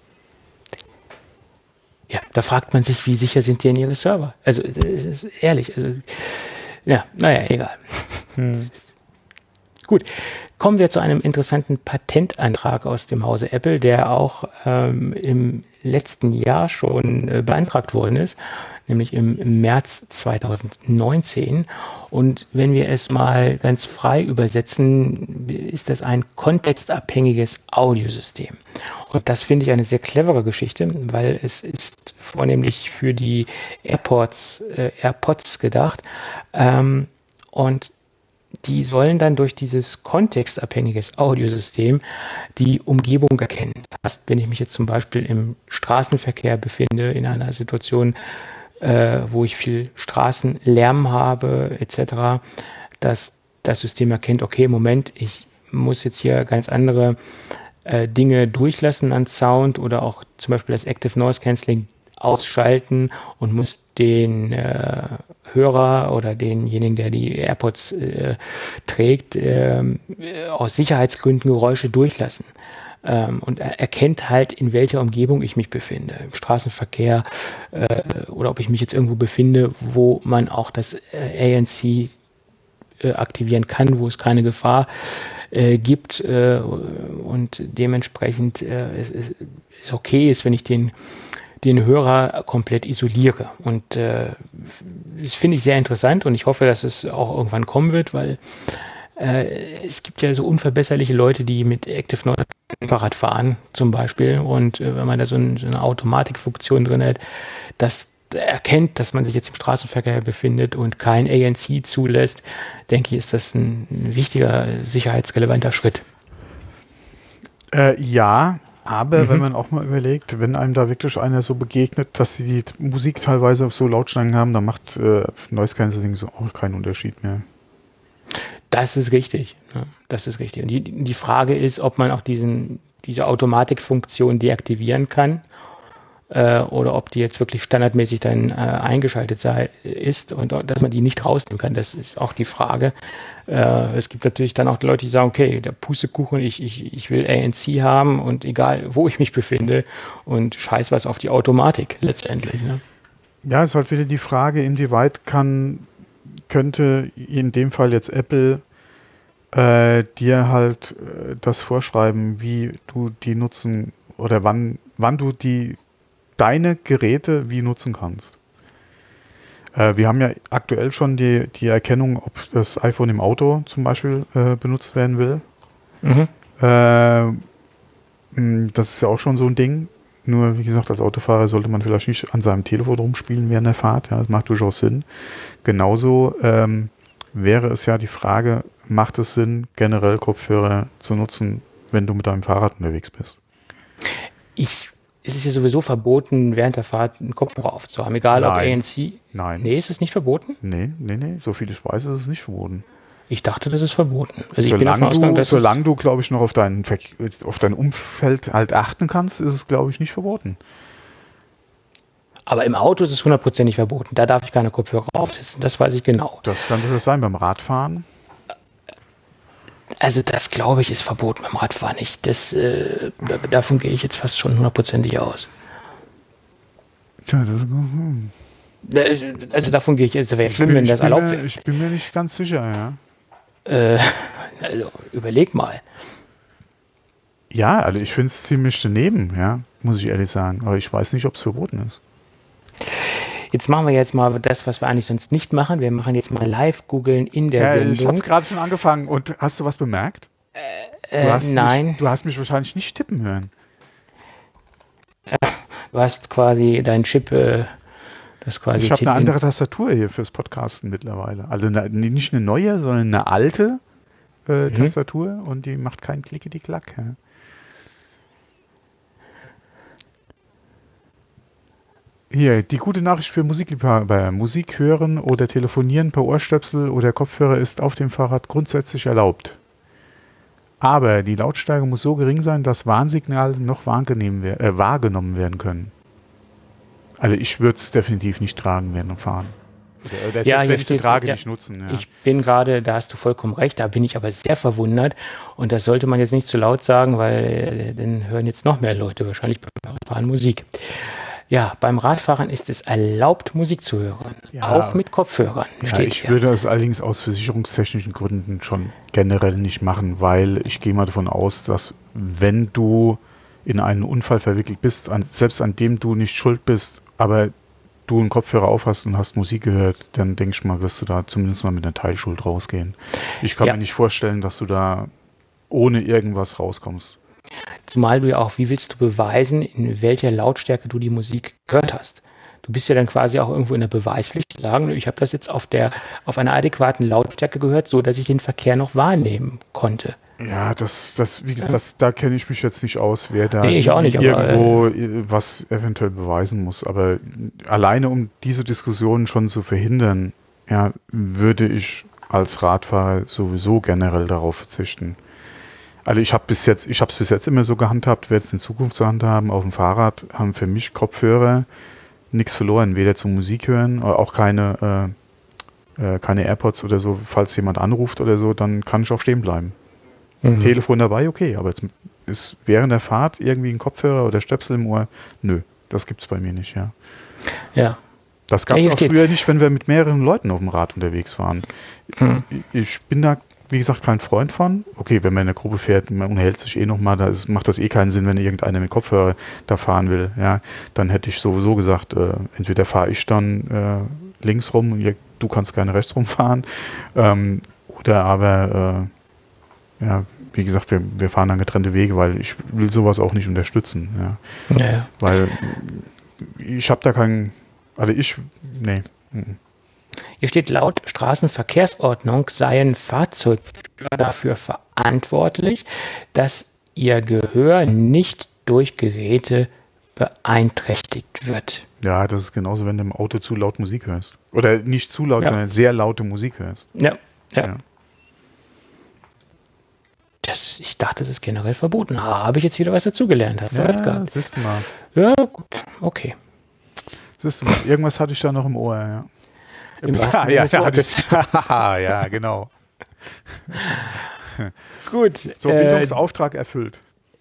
Ja, da fragt man sich, wie sicher sind die in ihre Server? Also, es ist ehrlich. Also, ja, naja, egal. Hm. Gut, kommen wir zu einem interessanten Patentantrag aus dem Hause Apple, der auch ähm, im letzten Jahr schon äh, beantragt worden ist, nämlich im, im März zweitausendneunzehn. Und wenn wir es mal ganz frei übersetzen, ist das ein kontextabhängiges Audiosystem. Und das finde ich eine sehr clevere Geschichte, weil es ist vornehmlich für die AirPods, äh, AirPods gedacht. Ähm, und die sollen dann durch dieses kontextabhängiges Audiosystem die Umgebung erkennen. Das heißt, wenn ich mich jetzt zum Beispiel im Straßenverkehr befinde, in einer Situation, äh, wo ich viel Straßenlärm habe, et cetera, dass das System erkennt, okay, Moment, ich muss jetzt hier ganz andere äh, Dinge durchlassen an Sound oder auch zum Beispiel das Active Noise Cancelling ausschalten und muss den äh, Hörer oder denjenigen, der die AirPods äh, trägt, äh, aus Sicherheitsgründen Geräusche durchlassen. Ähm, und er erkennt halt, in welcher Umgebung ich mich befinde, im Straßenverkehr äh, oder ob ich mich jetzt irgendwo befinde, wo man auch das äh, A N C äh, aktivieren kann, wo es keine Gefahr äh, gibt äh, und dementsprechend äh, es, es, es okay ist, wenn ich den den Hörer komplett isoliere. Und äh, das finde ich sehr interessant und ich hoffe, dass es auch irgendwann kommen wird, weil äh, es gibt ja so unverbesserliche Leute, die mit Active Noise Fahrrad fahren zum Beispiel und äh, wenn man da so, ein, so eine Automatikfunktion drin hat, das erkennt, dass man sich jetzt im Straßenverkehr befindet und kein A N C zulässt, denke ich, ist das ein, ein wichtiger, sicherheitsrelevanter Schritt. Äh, ja, aber Mhm. wenn man auch mal überlegt, wenn einem da wirklich einer so begegnet, dass sie die Musik teilweise auf so Lautstärken haben, dann macht äh, Noise Cancelling so auch keinen Unterschied mehr. Das ist richtig. Ja, das ist richtig. Und die, die Frage ist, ob man auch diesen, diese Automatikfunktion deaktivieren kann äh, oder ob die jetzt wirklich standardmäßig dann äh, eingeschaltet sei, ist und dass man die nicht rausnehmen kann. Das ist auch die Frage. Äh, es gibt natürlich dann auch Leute, die sagen, okay, der Pustekuchen, ich, ich, ich will A N C haben und egal, wo ich mich befinde und scheiß was auf die Automatik letztendlich. Ne? Ja, es ist halt wieder die Frage, inwieweit kann, könnte in dem Fall jetzt Apple äh, dir halt äh, das vorschreiben, wie du die nutzen oder wann, wann du die deine Geräte wie nutzen kannst. Äh, wir haben ja aktuell schon die, die Erkennung, ob das iPhone im Auto zum Beispiel äh, benutzt werden will. Mhm. Äh, mh, das ist ja auch schon so ein Ding. Nur, wie gesagt, als Autofahrer sollte man vielleicht nicht an seinem Telefon rumspielen während der Fahrt. Ja, das macht durchaus Sinn. Genauso ähm, wäre es ja die Frage, macht es Sinn, generell Kopfhörer zu nutzen, wenn du mit deinem Fahrrad unterwegs bist? Ich, es ist ja sowieso verboten, während der Fahrt einen Kopfhörer aufzuhaben, egal ob A Nein. N C. Nein. Nee, ist es nicht verboten? Nee, nee, nee. So viel ich weiß, ist es nicht verboten. Ich dachte, das ist verboten. Also ich bin davon Solange ausgegangen, du, dass solange du glaube ich, noch auf dein, Ver- auf dein Umfeld halt achten kannst, ist es, glaube ich, nicht verboten. es, aber im Auto ist es hundertprozentig verboten. Da darf ich keine Kopfhörer aufsetzen. Das weiß ich genau. Das kann durchaus sein beim Radfahren. Also das, glaube ich, ist verboten beim Radfahren nicht. Das, äh, davon gehe ich jetzt fast schon hundertprozentig aus. Tja, das, hm. Also davon gehe ich jetzt, wäre ich, schlimm, bin, wenn ich, das bin erlaubt mir, wäre. ich bin mir nicht ganz sicher, ja. Äh, also überleg mal. Ja, also ich finde es ziemlich daneben, ja, muss ich ehrlich sagen. Aber ich weiß nicht, ob es verboten ist. Jetzt machen wir jetzt mal das, was wir eigentlich sonst nicht machen. Wir machen jetzt mal live googeln in der Ja, ich Sendung. habe gerade schon angefangen. Und hast du was bemerkt? Äh, Du hast nein, Mich, du hast mich wahrscheinlich nicht tippen hören. du hast quasi deinen Chip, äh, das quasi Ich habe Chip eine in- andere Tastatur hier fürs Podcasten mittlerweile. Also eine, nicht eine neue, sondern eine alte äh, Mhm. Tastatur und die macht keinen Klickety-Klack. Ja. Hier, die gute Nachricht für Musikliebhaber. Musik hören oder telefonieren per Ohrstöpsel oder Kopfhörer ist auf dem Fahrrad grundsätzlich erlaubt. Aber die Lautstärke muss so gering sein, dass Warnsignale noch wahrgenommen, wer- äh, wahrgenommen werden können. Also ich würde es definitiv nicht tragen während dem Fahren. Oder, oder Ja, selbst hier wenn ich sie steht- trage, ja. nicht nutzen. Ja. Ich bin gerade, da hast du vollkommen recht, da bin ich aber sehr verwundert und das sollte man jetzt nicht zu laut sagen, weil äh, dann hören jetzt noch mehr Leute wahrscheinlich beim Radfahren Musik. Ja, beim Radfahren ist es erlaubt, Musik zu hören, Ja. auch mit Kopfhörern. Ja, steht ich hier. würde es allerdings aus versicherungstechnischen Gründen schon generell nicht machen, weil ich gehe mal davon aus, dass wenn du in einen Unfall verwickelt bist, an, selbst an dem du nicht schuld bist, aber du einen Kopfhörer auf hast und hast Musik gehört, dann denke ich mal, wirst du da zumindest mal mit einer Teilschuld rausgehen. Ich kann Ja. mir nicht vorstellen, dass du da ohne irgendwas rauskommst. Zumal du ja auch, wie willst du beweisen, in welcher Lautstärke du die Musik gehört hast? Du bist ja dann quasi auch irgendwo in der Beweispflicht zu sagen, ich habe das jetzt auf der auf einer adäquaten Lautstärke gehört, so dass ich den Verkehr noch wahrnehmen konnte. Ja, das, das, wie gesagt, das, da kenne ich mich jetzt nicht aus, wer da Nee, ich auch nicht, aber, irgendwo äh, was eventuell beweisen muss. Aber alleine um diese Diskussion schon zu verhindern, ja, würde ich als Radfahrer sowieso generell darauf verzichten. Also ich habe bis jetzt, ich habe es bis jetzt immer so gehandhabt, werde es in Zukunft so handhaben. Auf dem Fahrrad haben für mich Kopfhörer nichts verloren, weder zum Musik hören, auch keine äh, keine AirPods oder so, falls jemand anruft oder so, dann kann ich auch stehen bleiben. Mhm. Telefon dabei, okay, aber jetzt ist während der Fahrt irgendwie ein Kopfhörer oder Stöpsel im Ohr, nö, das gibt's bei mir nicht, ja. Ja. Das gab es auch früher nicht, wenn wir mit mehreren Leuten auf dem Rad unterwegs waren. Mhm. Ich bin da, wie gesagt, kein Freund von. Okay, wenn man in der Gruppe fährt, man unterhält sich eh nochmal, da ist, macht das eh keinen Sinn, wenn irgendeiner mit Kopfhörer da fahren will. Ja, dann hätte ich sowieso gesagt, äh, entweder fahre ich dann äh, links rum und ihr, du kannst gerne rechts rumfahren. Ähm, oder aber, äh, ja, wie gesagt, wir, wir fahren dann getrennte Wege, weil ich will sowas auch nicht unterstützen. Ja. Ja, ja. Weil ich habe da keinen... Also ich, nee. Hier steht, laut Straßenverkehrsordnung seien Fahrzeugführer dafür verantwortlich, dass ihr Gehör nicht durch Geräte beeinträchtigt wird. Ja, das ist genauso, wenn du im Auto zu laut Musik hörst. Oder nicht zu laut, ja. sondern sehr laute Musik hörst. Ja, ja. ja. Das, ich dachte, das ist generell verboten. Ah, habe ich jetzt wieder was dazugelernt. Hast du ja, recht gehabt. Siehst du mal. Ja, gut, okay. Irgendwas hatte ich da noch im Ohr, ja. Im ja, ja, ja, ja, genau. Gut. So, Bildungsauftrag äh, erfüllt.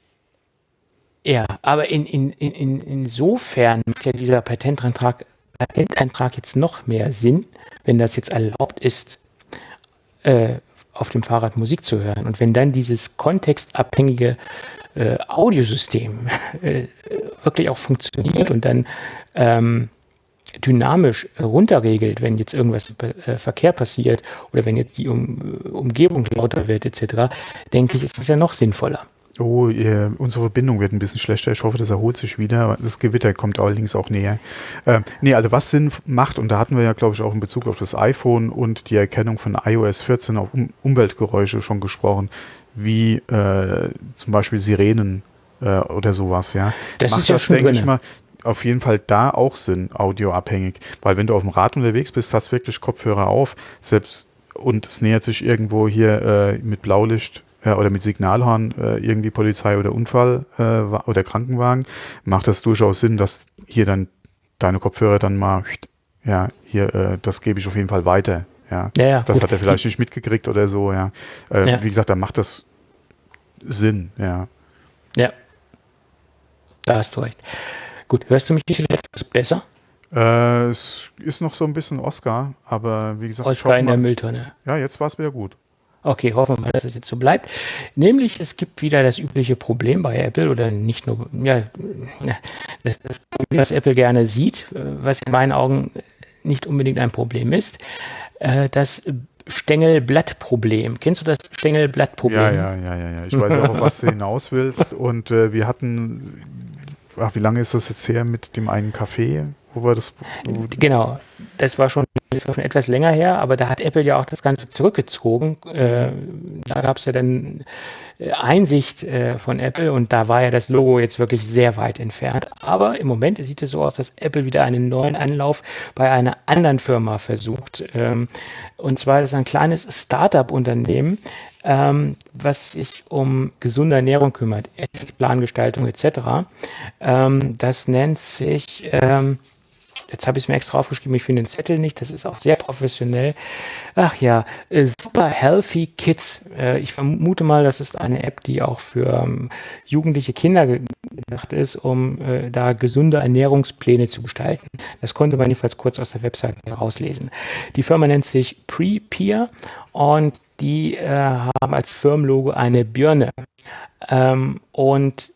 Ja, aber in, in, in, insofern macht ja dieser Patentantrag, Patentantrag jetzt noch mehr Sinn, wenn das jetzt erlaubt ist, äh, auf dem Fahrrad Musik zu hören. Und wenn dann dieses kontextabhängige äh, Audiosystem äh, wirklich auch funktioniert und dann ähm, dynamisch runterregelt, wenn jetzt irgendwas äh, Verkehr passiert oder wenn jetzt die um, Umgebung lauter wird et cetera, denke ich, ist das ja noch sinnvoller. Oh, äh, unsere Verbindung wird ein bisschen schlechter. Ich hoffe, das erholt sich wieder. Das Gewitter kommt allerdings auch näher. Äh, nee, also was Sinn macht, und da hatten wir ja, glaube ich, auch in Bezug auf das iPhone und die Erkennung von i O S vierzehn auf um- Umweltgeräusche schon gesprochen, wie äh, zum Beispiel Sirenen äh, oder sowas, ja. Das macht ist ja das, schon denke drin. ich mal, auf jeden Fall da auch Sinn, audioabhängig. Weil wenn du auf dem Rad unterwegs bist, hast wirklich Kopfhörer auf, selbst und es nähert sich irgendwo hier äh, mit Blaulicht äh, oder mit Signalhorn äh, irgendwie Polizei oder Unfall äh, oder Krankenwagen, macht das durchaus Sinn, dass hier dann deine Kopfhörer dann mal, ja, hier, äh, das gebe ich auf jeden Fall weiter. Ja, ja, ja das gut. hat er vielleicht nicht mitgekriegt oder so, ja. Äh, ja. Wie gesagt, da macht das Sinn, ja. Ja, da hast du recht. Gut, hörst du mich etwas besser? Äh, es ist noch so ein bisschen Oscar, aber wie gesagt... Oscar in der Mülltonne. Ja, jetzt war es wieder gut. Okay, hoffen wir mal, dass es jetzt so bleibt. Nämlich, es gibt wieder das übliche Problem bei Apple oder nicht nur, ja, das, das Problem, was Apple gerne sieht, was in meinen Augen nicht unbedingt ein Problem ist, das Stängelblattproblem. Kennst du das Stängelblattproblem? Ja, ja, ja, ja, ja. Ich weiß auch, auf was du hinaus willst. Und äh, wir hatten... Ach, wie lange ist das jetzt her mit dem einen Café, wo wir das... Wo genau, das war schon, das war schon etwas länger her, aber da hat Apple ja auch das Ganze zurückgezogen. Äh, da gab es ja dann Einsicht äh, von Apple und da war ja das Logo jetzt wirklich sehr weit entfernt. Aber im Moment sieht es so aus, dass Apple wieder einen neuen Anlauf bei einer anderen Firma versucht. Ähm, und zwar ist es ein kleines Start-up-Unternehmen, Ähm, was sich um gesunde Ernährung kümmert, Essensplangestaltung et cetera. Ähm, das nennt sich, ähm, jetzt habe ich es mir extra aufgeschrieben, ich finde den Zettel nicht, das ist auch sehr professionell. Ach ja, äh, Super Healthy Kids. Äh, ich vermute mal, das ist eine App, die auch für ähm, jugendliche Kinder gedacht ist, um äh, da gesunde Ernährungspläne zu gestalten. Das konnte man jedenfalls kurz aus der Webseite herauslesen. Die Firma nennt sich Prepare und die äh, haben als Firmenlogo eine Birne. Ähm, und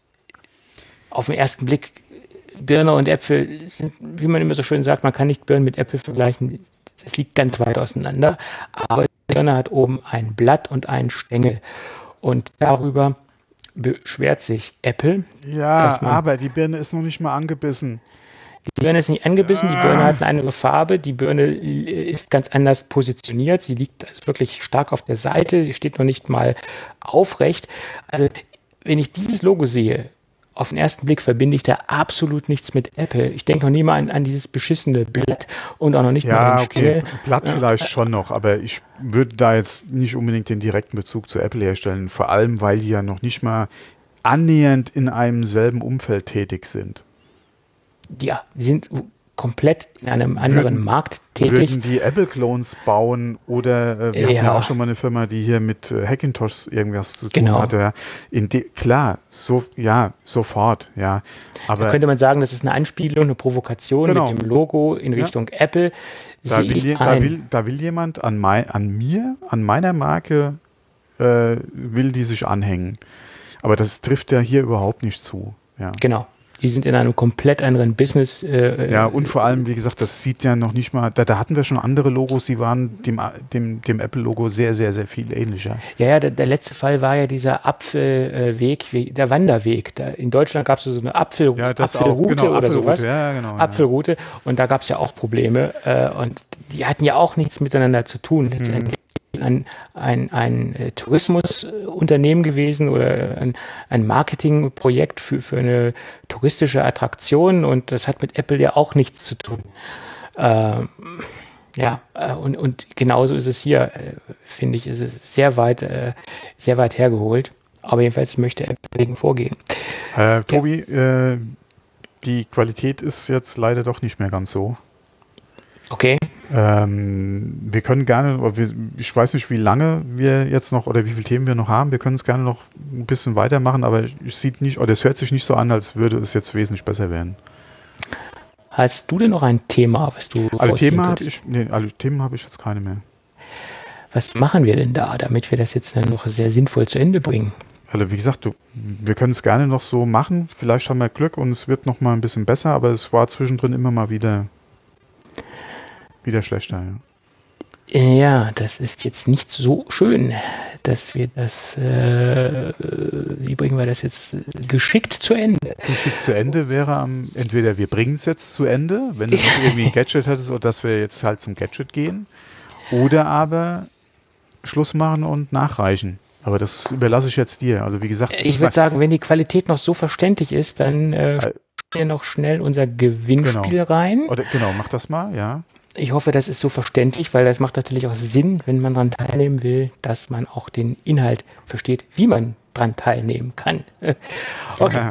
auf den ersten Blick, Birne und Äpfel sind, wie man immer so schön sagt, man kann nicht Birnen mit Äpfel vergleichen. Es liegt ganz weit auseinander. Aber die Birne hat oben ein Blatt und einen Stängel. Und darüber beschwert sich Apple. Ja, aber die Birne ist noch nicht mal angebissen. Die Birne ist nicht angebissen, die Birne hat eine andere Farbe, die Birne ist ganz anders positioniert, sie liegt also wirklich stark auf der Seite, steht noch nicht mal aufrecht. Also wenn ich dieses Logo sehe, auf den ersten Blick verbinde ich da absolut nichts mit Apple. Ich denke noch nie mal an, an dieses beschissene Blatt und auch noch nicht ja, mal an den okay, Stängel. Blatt vielleicht ja. schon noch, aber ich würde da jetzt nicht unbedingt den direkten Bezug zu Apple herstellen, vor allem, weil die ja noch nicht mal annähernd in einem selben Umfeld tätig sind. Ja, die sind komplett in einem anderen Würden- Markt tätig. Würden die Apple-Clones bauen oder äh, wir Ja. hatten ja auch schon mal eine Firma, die hier mit äh, Hackintosh irgendwas zu tun Genau. hatte. Ja. In de klar, so, ja, sofort, ja. Da Aber könnte man sagen, das ist eine Anspielung, eine Provokation Genau. mit dem Logo in Richtung Apple. da Sehe will, ich je- da, ein. will, da will jemand an, mei an mir, an meiner Marke, äh, will die sich anhängen. Aber das trifft ja hier überhaupt nicht zu. Ja. Genau. Die sind in einem komplett anderen Business. Äh, Ja, und vor allem, wie gesagt, das sieht ja noch nicht mal, da, da hatten wir schon andere Logos, die waren dem, dem, dem Apple-Logo sehr, sehr, sehr viel ähnlicher. Ja, ja, der, der letzte Fall war ja dieser Apfelweg, wie- der Wanderweg. Da, in Deutschland gab es so eine Apfel, Ja, das auch, Apfelroute genau, oder Apfelroute, sowas. ja, genau, ja. Apfelroute. Und da gab es ja auch Probleme. Äh, und die hatten ja auch nichts miteinander zu tun. Letztendlich ein, ein, ein äh, Tourismusunternehmen gewesen oder ein, ein Marketingprojekt für, für eine touristische Attraktion. Und das hat mit Apple ja auch nichts zu tun. Ähm, Ja, äh, und, und genauso ist es hier, äh, finde ich, ist es sehr weit, äh, sehr weit hergeholt. Aber jedenfalls möchte Apple dagegen vorgehen. Äh, Tobi, äh, die Qualität ist jetzt leider doch nicht mehr ganz so. Okay. Ähm, wir können gerne, oder wir, ich weiß nicht, wie lange wir jetzt noch oder wie viele Themen wir noch haben. Wir können es gerne noch ein bisschen weitermachen, aber es sieht nicht, oder es hört sich nicht so an, als würde es jetzt wesentlich besser werden. Hast du denn noch ein Thema, was du Alle vorziehen Themen habe könntest? ich, nee, alle Themen habe ich jetzt keine mehr. Was machen wir denn da, damit wir das jetzt dann noch sehr sinnvoll zu Ende bringen? Also wie gesagt, du, wir können es gerne noch so machen. Vielleicht haben wir Glück und es wird noch mal ein bisschen besser, aber es war zwischendrin immer mal wieder, wieder schlechter. Ja. Ja, das ist jetzt nicht so schön, dass wir das, äh, wie bringen wir das jetzt geschickt zu Ende? Geschickt zu Ende wäre am, entweder wir bringen es jetzt zu Ende, wenn du noch irgendwie ein Gadget hattest, oder dass wir jetzt halt zum Gadget gehen, oder aber Schluss machen und nachreichen. Aber das überlasse ich jetzt dir. Also wie gesagt, Ich würde sagen, wenn die Qualität noch so verständlich ist, dann äh, stellen wir noch schnell unser Gewinnspiel Genau. rein. oder, genau, mach das mal, ja. Ich hoffe, das ist so verständlich, weil das macht natürlich auch Sinn, wenn man daran teilnehmen will, dass man auch den Inhalt versteht, wie man daran teilnehmen kann. Okay.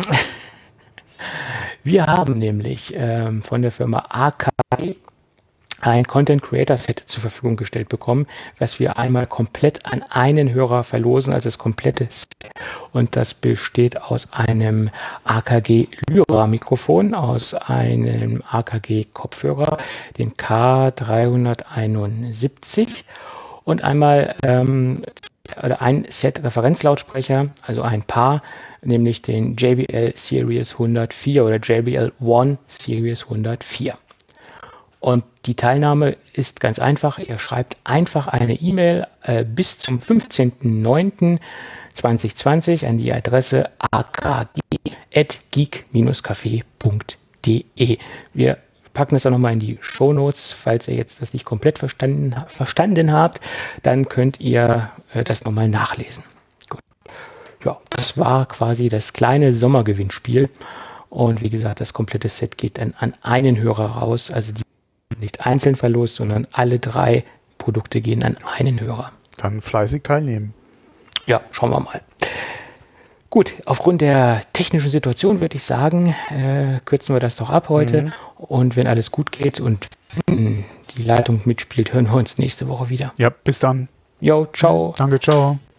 Wir haben nämlich ähm, von der Firma A K G ein Content Creator Set zur Verfügung gestellt bekommen, was wir einmal komplett an einen Hörer verlosen, also das komplette Set. Und das besteht aus einem A K G Lyra Mikrofon, aus einem A K G Kopfhörer, den K dreihunderteinundsiebzig und einmal ähm, oder ein Set Referenzlautsprecher, also ein Paar, nämlich den J B L Series hundertvier oder J B L One Series hundertvier. Und die Teilnahme ist ganz einfach. Ihr schreibt einfach eine E-Mail äh, bis zum fünfzehnten neunten zweitausendzwanzig an die Adresse a k g at geek dash café punkt d e. Wir packen das auch nochmal in die Shownotes. Falls ihr jetzt das nicht komplett verstanden, verstanden habt, dann könnt ihr äh, das nochmal nachlesen. Gut. Ja, das war quasi das kleine Sommergewinnspiel. Und wie gesagt, das komplette Set geht dann an einen Hörer raus. Also die nicht einzeln verlost, sondern alle drei Produkte gehen an einen Hörer. Dann fleißig teilnehmen. Ja, schauen wir mal. Gut, aufgrund der technischen Situation würde ich sagen, äh, kürzen wir das doch ab heute. Mhm. Und wenn alles gut geht und die Leitung mitspielt, hören wir uns nächste Woche wieder. Ja, bis dann. Jo, ciao. Danke, ciao.